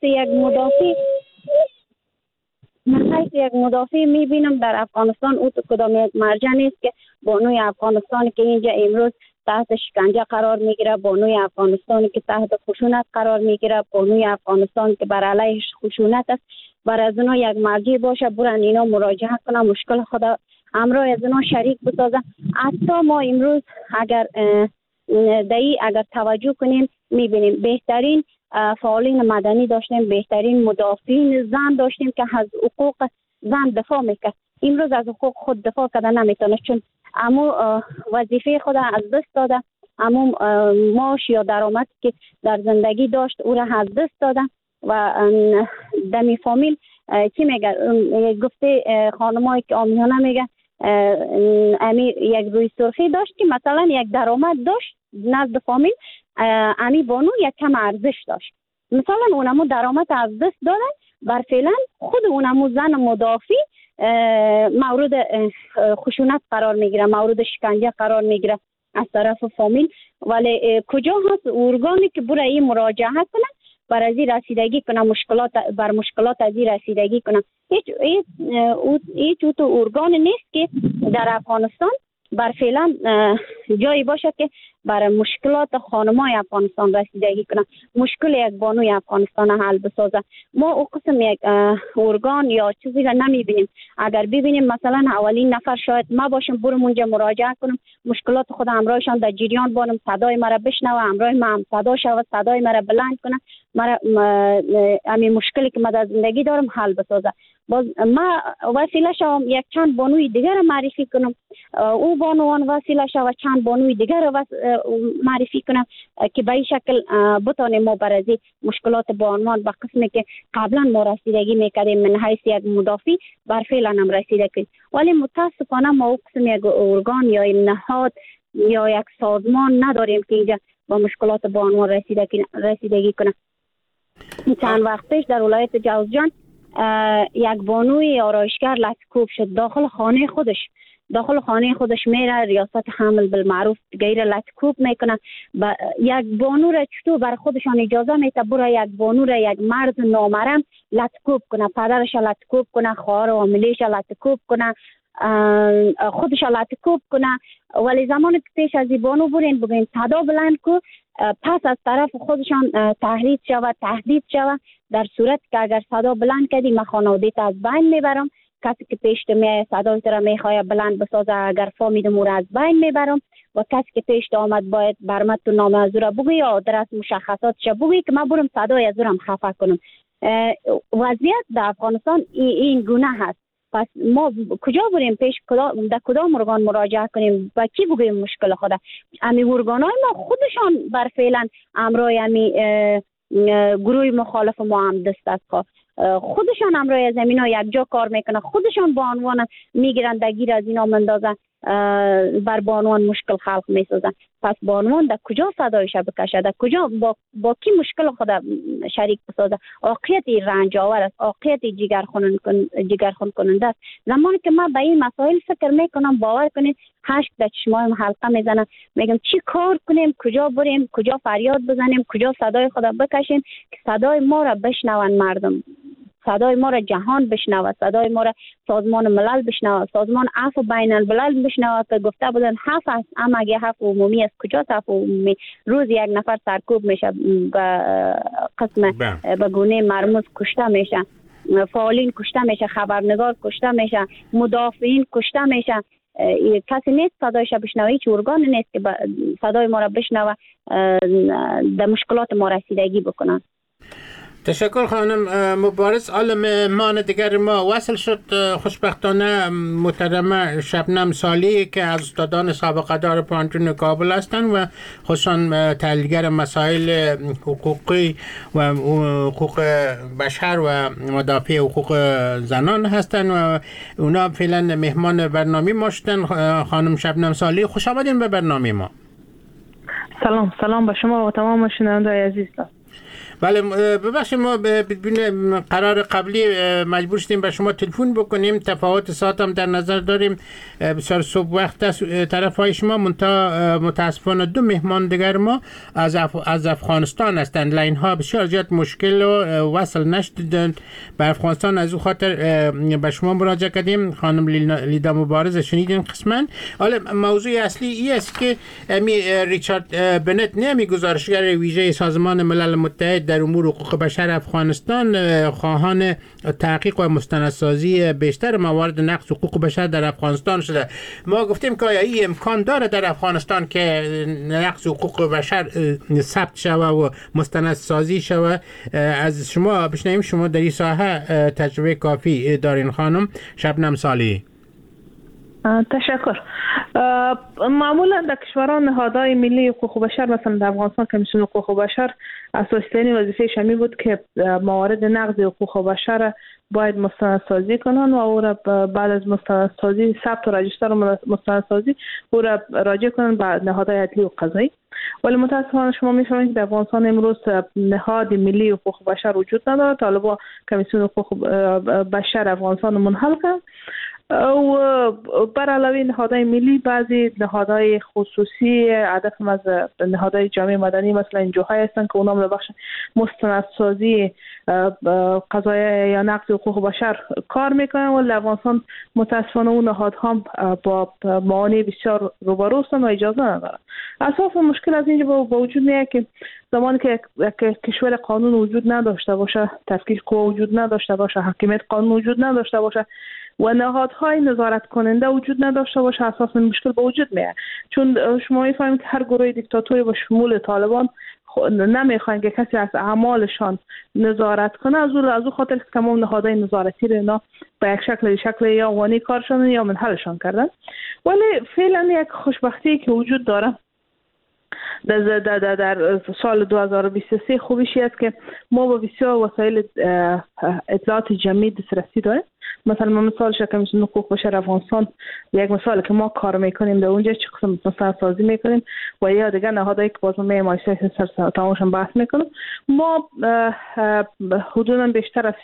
یک مدافع میبینم در افغانستان او کدام یک مرجع نیست که بانوی افغانستان که اینجا امروز تحت شکنجه قرار میگیره، بانوی افغانستان که تحت خشونت قرار میگیره، بانوی افغانستان که بر علیه خشونت است، بر از اونا یک مرجع باشه برن اینا مراجعه کنن، مشکل خود همراه از اونا شریک بسازن. حتی ما امروز اگر اگر توجه کنیم میبینیم بهترین فعالین مدنی داشتیم، بهترین مدافعین زن داشتیم که از حقوق زن دفاع میکرد. امروز از حقوق خود دفاع کردن نمیتونه، چون امو وظیفه خود از دست داده، امو معاش یا درآمد که در زندگی داشت او را از دست داده و دمی فامیل چی میگه گفته خانمایی که آمیانه میگه امی یک روی سرخی داشت که مثلا یک درآمد داشت نزد فامیل، امی بانو یک کم ارزش داشت، مثلا اونمو درآمد از دست دادن. بر فعلا خود اونمو زن مدافع مورد خشونت قرار میگیره، مورد شکنجه قرار میگیره از طرف فامیل. ولی کجا هست ارگانی که برای این مراجعه کنن بر از رسیدگی کنه، بر مشکلات از رسیدگی کنه. هیچ تو ارگان نیست که در افغانستان بر فعلا جایی باشه که بر مشکلات خانمای افغانستان رسیدگی کنه، مشکل یک بانوی افغانستان حل بسازه. ما او قسم یک ارگان یا چیزی را نمیبینیم. اگر ببینیم مثلا اولین نفر شاید ما باشم، برم اونجا مراجعه کنم، مشکلات خود همراهشان در جریان بانم، صدای مرا بشنوه، همراه ما هم صدا شود، صدای مرا بلند کنه، همین مشکلی که من در زندگی دارم حل بسازه. باز ما وسیله شوم یک چند بانوی دیگر را معرفی کنم، او بانوان وسیله شود چند بانوی دیگر را معرفی کنم که به این شکل بتانیم ما بر از مشکلات بانوان به قسمی که قبلا ما رسیدگی میکردیم من حیث یک مدافع بر فعلا هم رسیده کنیم. ولی متاسفانه ما او قسم یک ارگان یا نهاد یا یک سازمان نداریم که اینجا با مشکلات بانوان رسیدگی کنه. چند وقت پیش در ولایت جوزجان یک بانوی آرایشگر لطکوب شد داخل خانه خودش میره، ریاست حمل بالمعروف غیر لطکوب میکنه. یک بانو را چطور بر خودشان اجازه میده برای یک بانو را یک مرد نامحرم لطکوب کنه، پدرش لطکوب کنه، خواهر و عاملیش لطکوب کنه، خودش لطکوب کنه. ولی زمانی که پیش از این بانو بگین صدا بلند کو، پس از طرف خودشان تهدید شود در صورت که اگر صدا بلند کردی من خانواده‌ت از بین میبرم، کسی که پیش میاد صدای تو را میخواد بلند بسازه اگر فهمیدم او را از بین میبرم، و کسی که پیش آمد باید برمت تو نام از او را بگوی یا آدرس مشخصاتش بگوی که من برم صدای از او را خفه کنم. وضعیت در افغانستان این گونه هست. پس ما کجا بریم پیش در کدام ارگان مراجعه کنیم، با کی بگویم مشکل خود؟ امی ارگان‌های ما خودشان بر فعلا امرای امی گروه مخالف ما هم دست است، خودشان امرای زمینا یک جا کار میکنه، خودشان با عنوان میگیرن دگیر از اینا مندازن، بر بانوان مشکل خلق میسازن. پس بانوان در کجا صدایش بکشه، در کجا با کی مشکل خود شریک بسازه؟ واقعیت رنج آور است، واقعیت جگرخون کننده است. زمانی که من به این مسائل فکر میکنم باور کنید هشت در چشمایم حلقه میزنم، میگم چی کار کنیم، کجا بریم، کجا فریاد بزنیم، کجا صدای خود بکشیم که صدای ما را بشنون مردم، صدای ما را جهان بشنود، صدای ما را سازمان ملل بشنود، سازمان عفو بین الملل بشنود که گفته بودن حف است، اما اگه حف عمومی است کجا حف عمومی؟ روز یک نفر سرکوب میشه، به قسم به گونه مرموز کشته میشه، فعالین کشته میشه، خبرنگار کشته میشه، مدافعین کشته میشه. کسی نیست صدایش بشنوه، هیچ ارگان نیست که صدای ما را بشنوه در مشکلات ما رسیدگی بکنن. تشکر خانم مبارز. حالا مهمان دیگر ما وصل شد، خوشبختانه محترمه شبنم صالحی که از استادان سابقه دار پانتون کابل هستند و خصوصا تحلیلگر مسائل حقوقی و حقوق بشر و مدافع حقوق زنان هستند و اونا فعلا مهمان برنامه ما شدن. خانم شبنم صالحی خوش آمدین به برنامه ما. سلام به شما و تمام شنوندگان عزیز. بله ببخشید ما بدون قرار قبلی مجبور شدیم به شما تلفن بکنیم، تفاوت ساعت هم در نظر داریم، بسیار صبح وقت است طرف های شما، متاسفانه دو مهمان دیگر ما از افغانستان هستند، لاین ها بسیار زیاد مشکل و وصل نشدند به افغانستان، از او خاطر به شما مراجعه کردیم. خانم لیدا مبارز شنیدین قسما. حالا موضوع اصلی این است که ریچارد بنت نمی گزارشگر ویژه سازمان ملل متحد در امور حقوق بشر افغانستان خواهان تحقیق و مستندسازی بیشتر موارد نقض حقوق بشر در افغانستان شده. ما گفتیم که آیا این امکان داره در افغانستان که نقض حقوق بشر ثبت شوه و مستندسازی شوه؟ از شما بشنویم، شما در این ساحه تجربه کافی دارین خانم شبنم صالحی. تشکر. معمولا در کشوران نهادهای ملی حقوق بشر مثلا در افغانستان کمیسیون حقوق بشر اساسی‌ترین وظیفه‌اش همین بود که موارد نقض حقوق بشر باید مستندسازی کنن و او را بعد از مستندسازی ثبت و رجیستر مستندسازی او را راجع کنن به نهادهای عدلی و قضایی. ولی متاسفانه شما می‌فهمید که در افغانستان امروز نهاد ملی حقوق بشر وجود نداره. طالبان کمیسیون حقوق بشر افغانستان منحل کرد. و بر علاوه نهادهای ملی بعضی نهادهای خصوصی هدف از نهادهای جامعه مدنی مثلا NGO هستند که اونام در بخش مستندسازی قضایا یا نقض حقوق بشر کار میکنن و افغانستان متاسفانه اون نهادها با معانی بسیار روبرو هستند و اجازه ندارن. اساس مشکل از اینجا با وجود میاد که زمانی که کشور قانون وجود نداشته باشه، تفکیک قوا وجود نداشته باشه، حاکمیت قانون وجود نداشته باشه و نهادهای نظارت کننده وجود نداشته باشه، اساسا مشکل به وجود میاد. چون شما میفهمید که هر گروه دیکتاتوری با شمول طالبان نمیخواین که کسی از اعمالشان نظارت کنه، از اون خاطر که تمام نهادهای نظارتی رو اینا به یک شکل یا وانی کارشان یا منحلشان کردن. ولی فعلا یک خوشبختی که وجود داره در سال 2023 خوبیشی است که ما با بسیار وسایل اطلاعات جمعی دسترسی داریم. مثلا ما مثال کمیسیون حقوق بشر افغانستان یک مثال که ما کار میکنیم در اونجا چه قسم مستندسازی میکنیم و یا دیگر نهادهایی که باز ما مایسای سر تمامشون بحث میکنیم. ما حدودا بیشتر از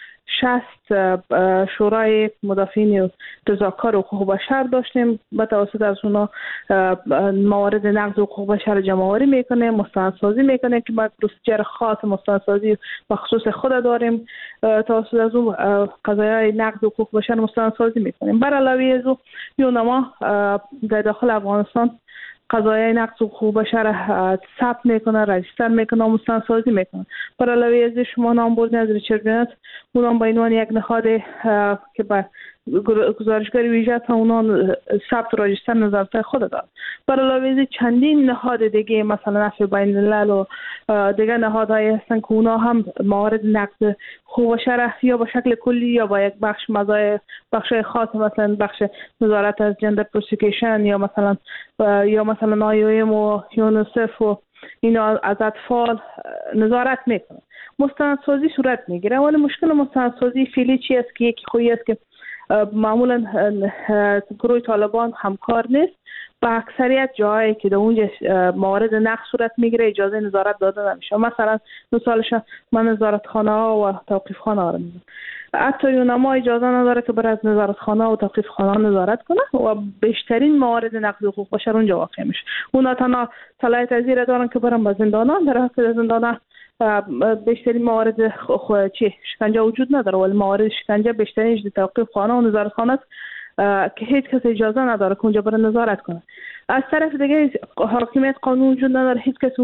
60 شورای مدافعین و تظاهرات حقوق بشر داشتیم. به توسط از اونا موارد نقض حقوق بشر جمع‌آوری میکنیم، مستندسازی میکنیم که ما پروسیجر خاص مستندسازی مخصوص خود داریم. توسط از اون قضایای نقض حقوق بشر مستندسازی میکنیم. بر علاوه از اون یونما در داخل افغانستان قضایای نقض حقوق بشر ثبت میکنه، رجیستر میکنه و مستندسازی میکنه. بر علاوه از شما نام بردین از ریچارد بنت، اونم به عنوان یک نهاد که با گزارشگر ویژه تا اونان ثبت و رجیستر نظارت خود دارد. بر علاوه از چندین نهاد دیگه مثلا نفع بین الملل و دیگر نهادهای هستن که اونا هم موارد نقض حقوق بشر یا به شکل کلی یا با یک بخش خاص مثلا بخش نظارت از جندر پروسیکیشن یا مثلا IOM و یونیسف و اینا از اطفال نظارت میکنه. مستندسازی صورت میگیره. ولی مشکل مستندسازی فعلی چی است که یکی خویی است که معمولا گروه طالبان همکار نیست. با اکثریت جایی که در اونجا موارد نقض صورت میگیره اجازه نظارت داده نمیشه. مثلا مثالش من نظارتخانه ها و توقیف خانه ها رو میگم. حتی یونما اجازه نداره که برای از نظارتخانه و توقیف خانه نظارت کنه و بیشترین موارد نقض حقوق بشر اونجا واقع میشه. اونا تنها صلاحیت از این دارن که برن به زندانان، در حقیقت زندانان بیشترین موارد شکنجه وجود نداره، ولی موارد شکنجه بیشترینش در توقیف خانه و نظارتخانه است که هیچ کس اجازه نداره که اونجا بره نظارت کنه. از طرف دیگه حاکمیت قانون وجود نداره، هیچ کس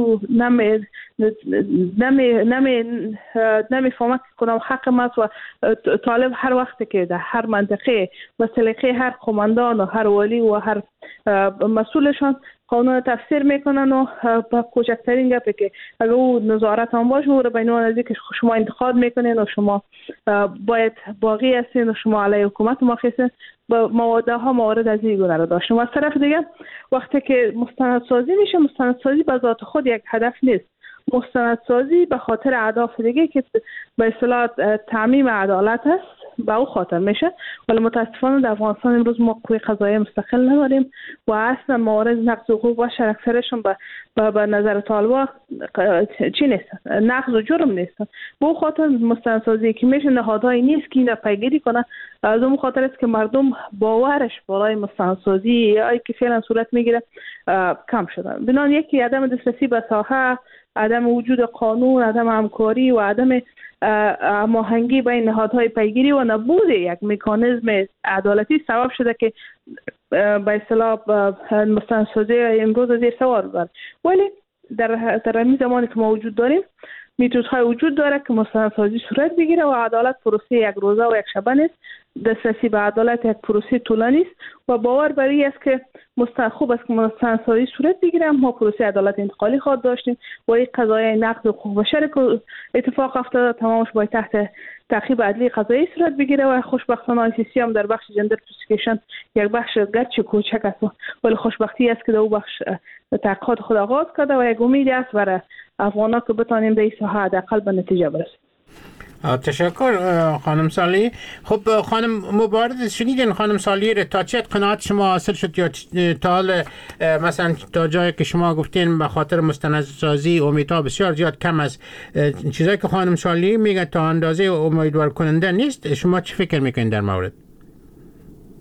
نمیفهمه کنم حق ماست و طالب هر وقت که در هر منطقه و سلیقه هر قماندان و هر ولی و هر مسئولشان قانون تفسیر میکنن و با کوچکترین گپی که اگر او نظارت هم باشه او رو به عنوان از که شما انتقاد میکنین و شما باید باقی هستین و شما علیه حکومت مخالفین با موارد از این گونه رو داشتیم. و از طرف دیگه وقتی که مستندسازی میشه، مستندسازی به ذات خود یک هدف نیست. مستندسازی به خاطر اهداف دیگه که به اصطلاح تعمیم عدالت است به او خاطر میشه. ولی متاسفانه در افغانستان امروز ما قوه قضاییه مستقل نداریم و اصلا موارد نقض حقوق بشر اکثرشون به نظر طالبان چی نیستن، نقض و جرم نیستن. به او خاطر مستندسازی که میشه نهادهایی نیست که اینا پیگیری کنن. از اون خاطر است که مردم باورش بالای مستندسازی یا که فعلا صورت میگیره کم شدن. بنابراین یکی عدم دسترسی به ساحه، عدم وجود قانون، عدم همکاری و عدم هماهنگی بین نهادهای پیگیری و نبود یک مکانیزم عدالتی سبب شده که به اصطلاح مستندسازی امروز زیر سوال ببرد. ولی در این زمانی که ما وجود داریم میتودهای وجود داره که مستندسازی صورت بگیره و عدالت پروسه یک روزه و یک شبه نیست. دسترسی به عدالت یک پروسه طولانی است و باور بر این است که خوب است که مستندسازی صورت بگیره. ما پروسه عدالت انتقالی خواهد داشتیم و این قضایای نقض حقوق بشر که اتفاق افتاده تمامش باید تحت تعقیب عدلی قضایی صورت بگیره و خوشبختانه ICC هم در بخش جندر پروسیکیشن یک بخش گرچه کوچک است ولی خوشبختی است که در او بخش تحقیقات خود آغاز کرده و یک امید است برای افغان‌ها که بتانیم در این ساحه حداقل به نتیجه برسیم. تشکر خانم صالحی. خب خانم مبارد شنیدین خانم صالحی تا چه قناعت شما حاصل شد یا تا حال مثلا تا جایی که شما گفتین به خاطر مستندسازی امیدها بسیار زیاد کم از چیزایی که خانم صالحی میگه تا اندازه امیدوار کننده نیست، شما چه فکر میکنین در مورد؟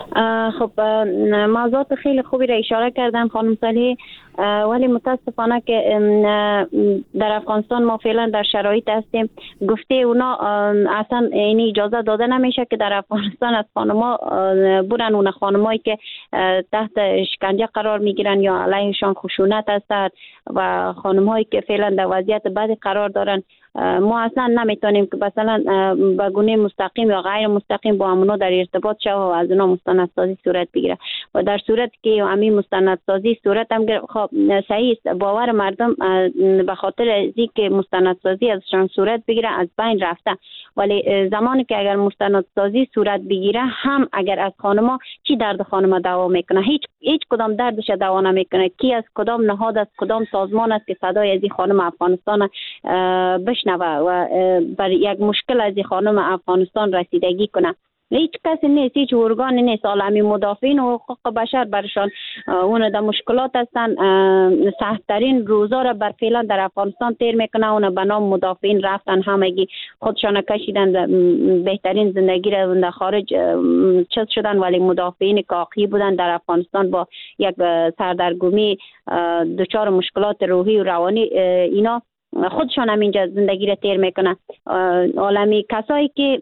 خب موضوعات خیلی خوبی را اشاره کردن خانم صالحی، ولی متاسفانه که در افغانستان ما فعلا در شرایط هستیم گفته اونا اصلا این اجازه داده نمیشه که در افغانستان از خانما برن اون خانمایی که تحت شکنجه قرار میگیرن یا علیهشان خشونت هست و خانمهایی که فعلا در وضعیت بدی قرار دارن. ما اصلا نمیتونیم که مثلا به گونه مستقیم یا غیر مستقیم با همونا در ارتباط شو و از اونا مستندسازی صورت بگیره و در صورت که همین مستندسازی صورت هم خب صحیح است، باور مردم به خاطر اینکه که مستندسازی ازشان صورت بگیره از بین رفته، ولی زمانی که اگر مستندسازی صورت بگیره هم اگر از خانما چی درد خانما دوا میکنه، هیچ کدام دردش دوا نمیکنه. کی از کدام نهاد از کدام سازمان است که صدای از این خانم افغانستان بشنوه و بر یک مشکل از این خانم افغانستان رسیدگی کنه؟ هیچ کسی نیست، هیچ ارگانی نیست. عالمی مدافعین حقوق بشر برشان اون در مشکلات هستن، سخت‌ترین روزا را بر فعلا در افغانستان تیر میکنه. اون به نام مدافعین رفتن همگی خودشان کشیدن بهترین زندگی را در خارج چیز شدن، ولی مدافعین کاقی بودن در افغانستان با یک سردرگمی دچار مشکلات روحی و روانی اینا خودشان هم اینجا زندگی را تیر میکنه. عالمی کسایی که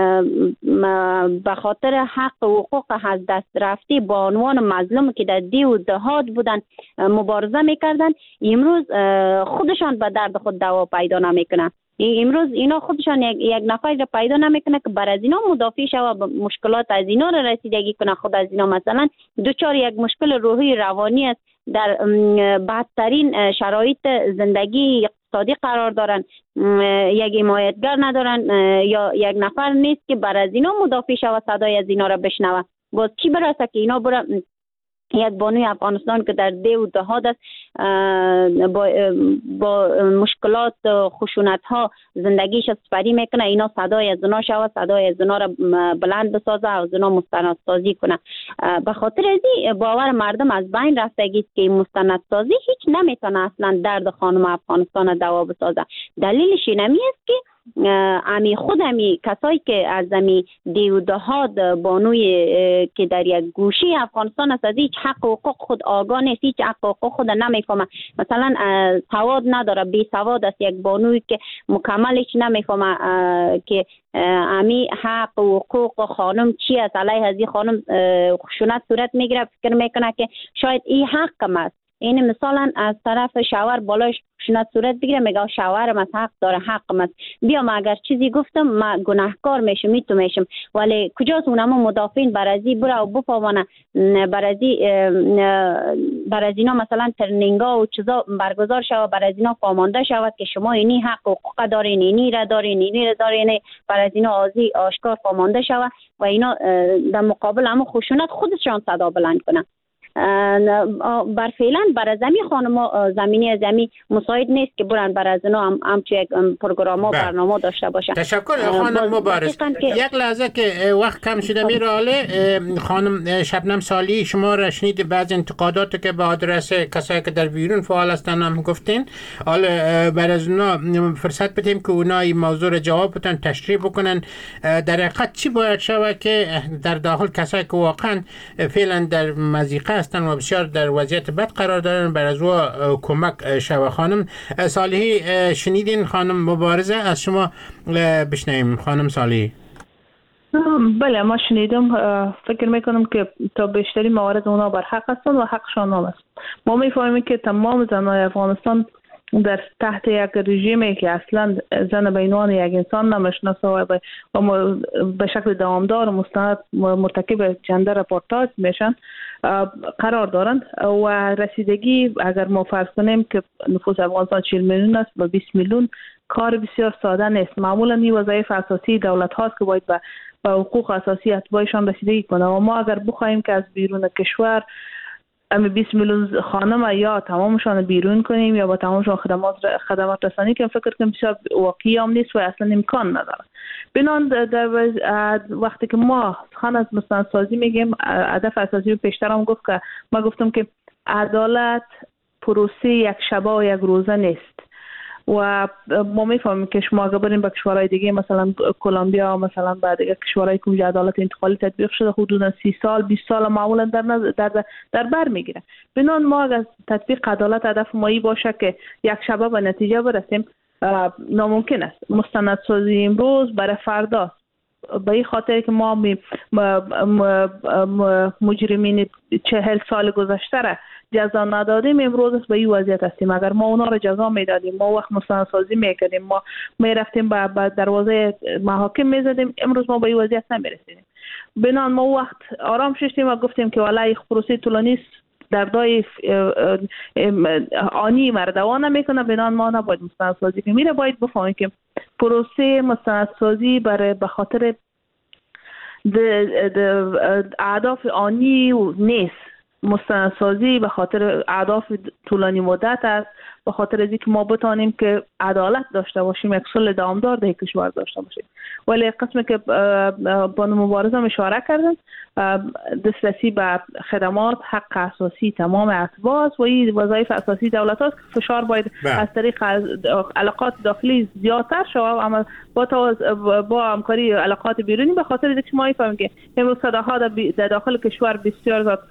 به خاطر حق و حقوق از دست رفتی با عنوان مظلوم که در دی و دهات بودن مبارزه میکردن، امروز خودشان به درد خود دوا پیدا نمیکنه. امروز اینا خودشان یک نفر را پیدا نمیکنه که بر از اینا مدافع شوه، مشکلات از اینا را رسیدگی کنه. خود از اینا مثلا دوچار یک مشکل روحی روانی است، در بدترین شرایط زندگی اقتصادی قرار دارن، یک حمایتگر ندارن یا یک نفر نیست که بر از اینا مدافع شوه، صدای از اینا را بشنوه. باز چی برسه که اینا برن یک بانوی افغانستان که در دی و دهات است با مشکلات خشونت ها زندگیش سپری میکنه، اینا صدای از اونا شوه، صدای از اونا را بلند بسازه و از اونا مستندسازی کنه. به خاطر ازی باور مردم از بین رفتگی که مستندسازی هیچ نمیتونه اصلا درد خانم افغانستان دوا بسازه. دلیلش اینمی است که خود کسایی که از دی و دهات بانوی که در یک گوشه افغانستان است از هیچ حق و حقوق خود آگاه نیست، هیچ حق و حقوق خود نمیفهمه. مثلا سواد نداره، بی سواد است، یک بانوی که مکملش نمیفهمه که امی حق و حقوق خانم چی است. علیه از این خانم خشونت صورت میگیره، فکر میکنه که شاید این حقم است. این مثلا از طرف شوهر بالاش خشونت صورت بگیره، میگه شوهرم از حق داره، حقم است، بیام اگر چیزی گفتم ما گناهکار میشم، تو میشم. ولی کجاست اونم مدافعین برازی بره و بفهمونه، برازی اینا مثلا ترنینگا و چیزا برگزار شود، برازی اینا فهمانده شود که شما اینی حق و حقوق دارین، اینی را دارین، برازی اینا آزی آشکار فهمانده شود و اینا در مقابل هم خشونت خودشان صدا بلند کنه. بر فعلا بر زمین خانم زمینی مساعد نیست که برن بر از اونا همچون یک پروگرام و برنامه داشته باشه. تشکر خانم مبارز. یک لحظه که وقت کم شده میراله، خانم شبنم صالحی شما را شنید بعض انتقادات که به آدرس کسایی که در بیرون فعال هستن هم گفتین، حالا بر از اونا فرصت بدیم که اونا این موضوع را جواب بدن، تشریح بکنن. در حقیقت چی باید شود که در داخل کسایی که واقعا فعلا در مضیقه هستن و بسیار در وضعیت بد قرار دارن بر از او کمک شود؟ خانم صالحی شنیدین خانم مبارزه، از شما بشنویم. خانم صالحی. بله ما شنیدم، فکر میکنم که تا بیشتری موارد اونا بر حق هستند و حقشان هم است. ما میفهمیم که تمام زنای افغانستان در تحت یک رژیمی که اصلا زن به عنوان یک انسان نمیشناسه و به شکل دوامدار مستند مرتکب جندر اپارتاید میشن قرار دارند و رسیدگی اگر ما فرض کنیم که نفوس افغانستان 40 میلیون است و 20 میلیون کار بسیار ساده نیست. معمولا این وظایف اساسی دولت هاست که باید به حقوق اساسی اتباعشان رسیدگی کنه و ما اگر بخوایم که از بیرون کشور 20 میلیون خانم یا تمامشان بیرون کنیم یا با تمامشان خدمات رسانی کنیم، فکر کنم بسیار واقعی هم نیست و اصلا امکان نداره. بنان در وقتی که ما سخن از مستندسازی میگیم، هدف اساسی رو پیشتر هم گفت که ما گفتم که عدالت پروسه یک شبه و یک روزه نیست. و ما میفهمیم که شما اگر برین به کشورهای دیگه مثلا کلمبیا مثلا بعد دیگه کشورهای که عدالت انتقالی تطبیق شده حدودا 30 سال 20 سال معمولا در بر میگیره. بنان ما اگر تطبیق عدالت هدف ما باشه که یک شبه به نتیجه برسیم ناممکن است. مستندسازی امروز برای فردا به این خاطر که ما مجرمین 40 سال گذشته را جزا ندادیم امروز به این وضعیت هستیم. اگر ما اونا را جزا میدادیم ما وقت مستندسازی میکردیم ما میرفتیم به دروازه محاکم میزدیم امروز ما به این وضعیت نمیرسیدیم. بنان ما وقت آرام شدیم و گفتیم که والله پروسه طولانی در دای آنی مردوا نمیکنه. بنان ما نباید مستندسازی کنیم. میره باید بفهمیم که پروسه مستندسازی برای به خاطر اهداف آنی نیست. مستندسازی به خاطر اهداف طولانی مدت است، به خاطر از اینکه ما بتانیم که عدالت داشته باشیم، یک صلح دوامدار در کشور داشته باشیم. ولی قسمی که بانو مبارزه اشاره کردن دسترسی به خدمات حق اساسی تمام اتباع است و این وظایف اساسی دولت است که فشار باید از طریق علاقات داخلی زیادتر شود اما با همکاری علاقات بیرونی. به خاطر اینکه ما میفهمیم که امروز صداها در داخل کشور بسیار زیاد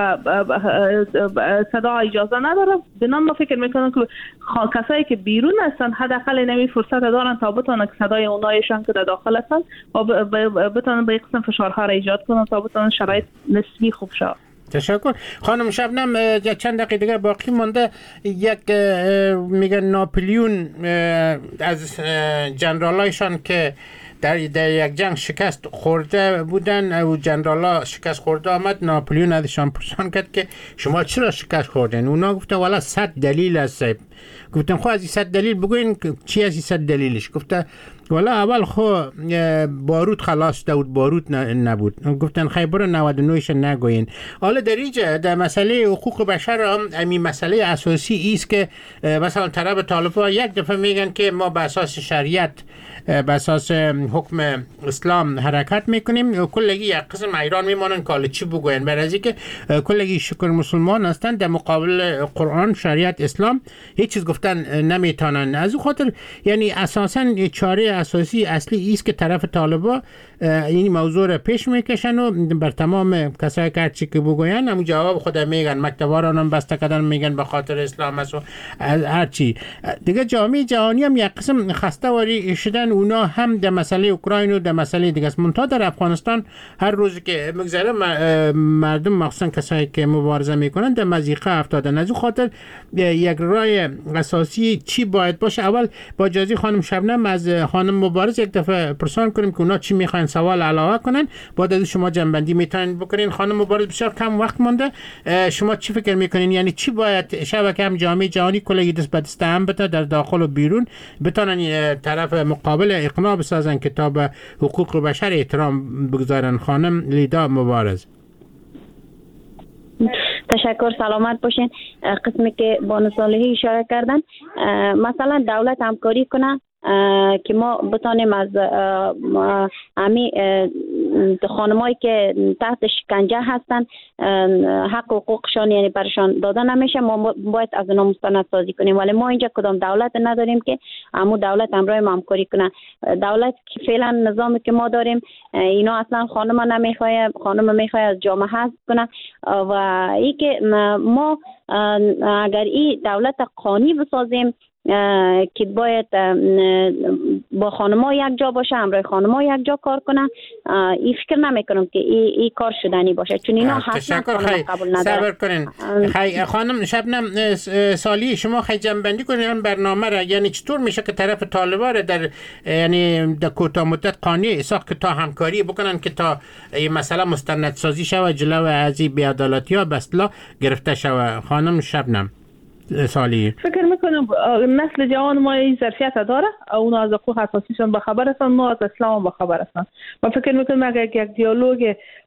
صدا اجازه نداره. بنان ما فکر میکنم که کسایی که بیرون هستن حداقل نمی فرصت دارن تا بتونن که صدای اونایشان که در داخل هستن و بتونن به یک قسم فشارها را ایجاد کنن تا بتونن شرایط نسبی خوب شد. تشکر خانم شبنم. چند دقیقه دیگه باقی مونده. یک میگن ناپلیون از جنرالایشان که در یک جنگ شکست خورده بودن و جنرالا شکست خورده آمد، ناپلیون ازشان پرسان کرد که شما چرا شکست خوردن؟ اونا گفتن والا 100 دلیل است. گفتن خب از این 100 دلیل بگوین چی از این 100 دلیلش؟ گفته والا اول خو بارود خلاص بود، بارود نبود. گفتن خیلی برو 99ش نگوین. حالا در اینجا در مسئله حقوق بشر هم این مسئله اساسی است که مثلا طرف طالبان یک دفعه میگن که ما به اساس شریعت به اساس حکم اسلام حرکت میکنیم، کلگی یک قسم ایران میمانن که چی بگوین، برای از اینکه کلگی شکر مسلمان هستن در مقابل قرآن شریعت اسلام هیچ چیز گفتن نمیتونن. از اون خاطر یعنی اساسا چاره اساسی اصلی است که طرف طالبان این موضوع را پیش میکشن و بر تمام کسایی که چی که بگوین همون جواب خود میگن. مکتباران هم بسته کردن میگن به خاطر اسلام است و هر چی دیگه. جامعه جهانی هم یک قسم خسته واری شدن. اونا هم در مسئله اوکراین و در مسئله دیگه است. منتها در افغانستان هر روز که میگذره مردم مخصوصا کسایی که مبارزه میکنن در مضیقه افتادن. از اون خاطر یک راه اساسی چی باید باشه؟ اول با اجازه خانم شبنم از خانم مبارز یک دفعه پرسان کنیم که اونا چی میخواین سوال علاوه کنن، بعد از شما جنبندی میتونین بکنین. خانم مبارز بسیار کم وقت مونده، شما چی فکر میکنین؟ یعنی چی باید شبکه هم جامعه جهانی کلی دست به دست هم بده در داخل و بیرون بتونن طرف مقابل اقناع بسازن که تا به حقوق بشر احترام بگذارن؟ خانم لیدا مبارز. تشکر، سلامت باشین. قسمی که بانو صالحی اشاره کردن مثلا دولت همکاری کنه که ما بتانیم از همین خانمایی که تحت شکنجه هستن حق و حقوقشان یعنی برشان داده نمیشه، ما باید از اونا مستندسازی کنیم. ولی ما اینجا کدام دولت نداریم که همون دولت همراه ما همکاری کنه. دولت که فعلا نظامی که ما داریم اینا اصلا خانم نمیخواه، خانم میخواه از جامعه حذف کنه و ای که ما اگر این دولت قانونی بسازیم که باید با خانم‌ها یک جا باشه، همراه خانم‌ها یک جا کار کنن، این فکر نمی‌کنم که این کار شدنی باشه، چون اینا حتما قبول نداره. صبر کنین. خانم شبنم سالی، شما خیلی جنبندی کنین برنامه را. یعنی چطور میشه که طرف طالبان در یعنی در کوتاه مدت قانونی اساق که تا همکاری بکنن که تا این مسئله مستندسازی شود، جلو از این بی‌عدالتی‌ها به اصطلاح گرفته شود؟ خانم شبنم سالی، فکر میکنم نسل جوان ما این ظرفیت داره، اونا از حقوق اساسیشون بخبر هستن، ما از اسلام بخبر هستن. من فکر میکنم اگر یک دیالوگ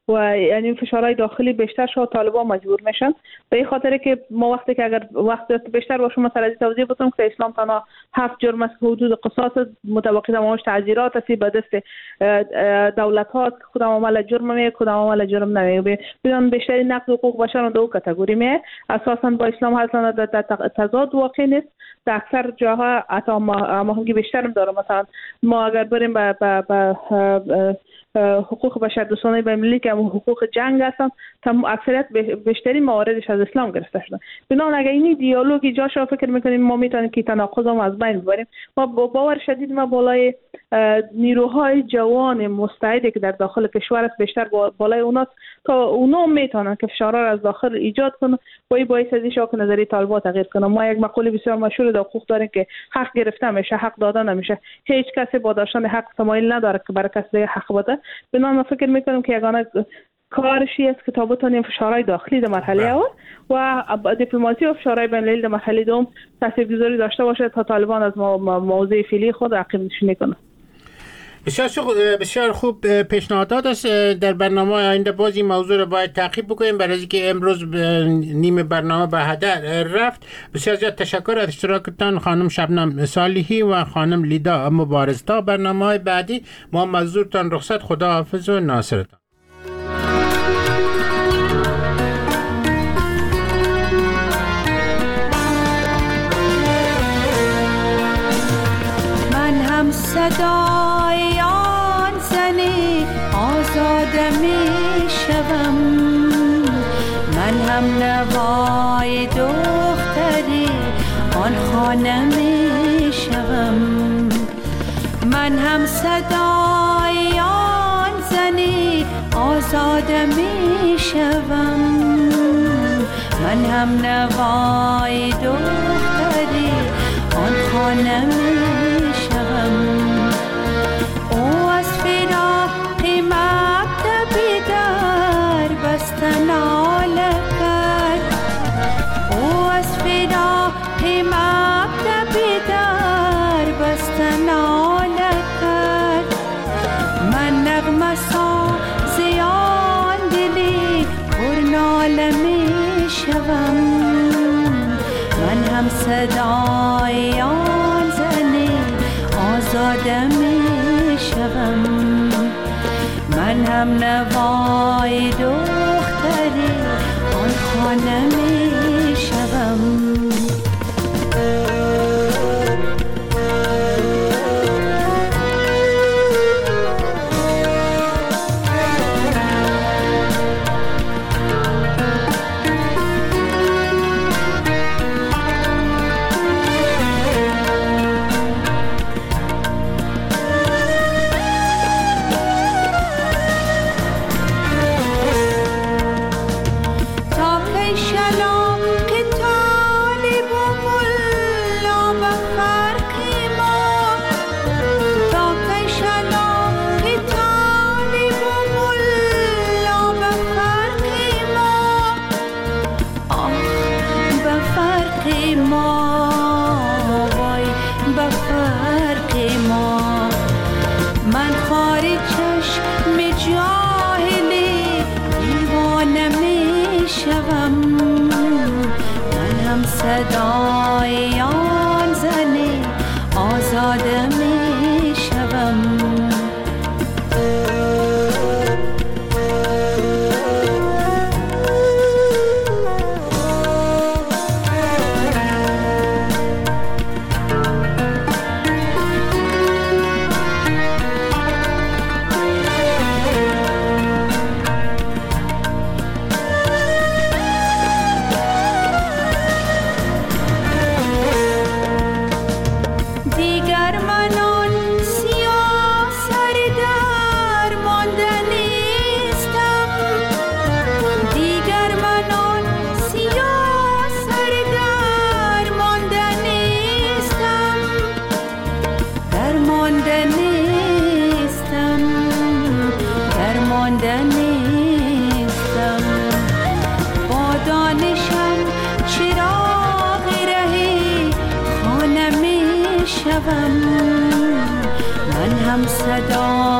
و یعنی فشارهای داخلی بیشتر شد، طالبان مجبور میشن. به این خاطر که ما وقتی که اگر وقت بیشتر باشه مثلا از توضیح بدم که اسلام تنها 7 جرم است که حدود قصاص مطابق تمامش تعزیرات است به دست دولت ها که کدام عمل جرم میه کدام عمل جرم نمیه. بدون بیشتری نقض حقوق بشر در دو کاتگوری میه. اساسا با اسلام اصلا تضاد واقع نیست. در اکثر جاها حتی هماهنگی بیشتر داره. مثلا ما اگر بریم به حقوق بشردوستانه بین‌المللی که حقوق جنگ هستن، اکثریت بیشتری مواردش از اسلام گرفته شده. بنابراین اگر این دیالوگی جاش رو فکر میکنیم ما میتونیم که تناقض هم از بین ببریم. ما باور شدید ما بالای نیروهای جوان مستعدی که در داخل کشور است بیشتر بالای اوناست تا اونا میتونن که فشارها را از داخل ایجاد کنن و این باعث از که نظری طالبان تغییر کنه. ما یک مقوله بسیار مشهور در حقوق داریم که حق گرفته میشه، حق داده نمیشه. هیچ کسی با داشتن حق تمایل نداره که برای کسی دیگه حق بده. بنابراین فکر میکنم که یگانه کارشی است که تا بتونیم فشارهای داخلی در مرحله اول و دیپلماسی و فشارهای بین‌المللی در مرحله دوم تاثیرگذاری داشته باشه تا طالبان از موضع فعلی خود عقب نشینی کنه. بسیار خوب پیشنهادات است. در برنامه آینده باز این موضوع رو باید تعقیب بکنیم برای اینکه امروز نیم برنامه به هدر رفت. بسیار زیاد تشکر از اشتراکتان خانم شبنم صالحی و خانم لیدا مبارز. تا برنامه‌های بعدی ما مزدورتان رخصت. خدا حافظ و ناصرتان. من هم صدای آن زنی آزاده می شوم، من هم نوای دختری آن خانه می شوم، من هم صدای آن زنی آزاده می شوم، من هم نوای دختری آن خانه می شوم. او از فراق مکتبی در بستن ناله کرد، او از فراق مکتبی در بستن ناله کرد. من نغمه سازی آن دلی پر ناله می شوم، من هم صدای آن زنی آزاده می شوم، من هم نوای دختری آن خانه می شوم. صدای آن زنی آزاده می شوم. من هم صدا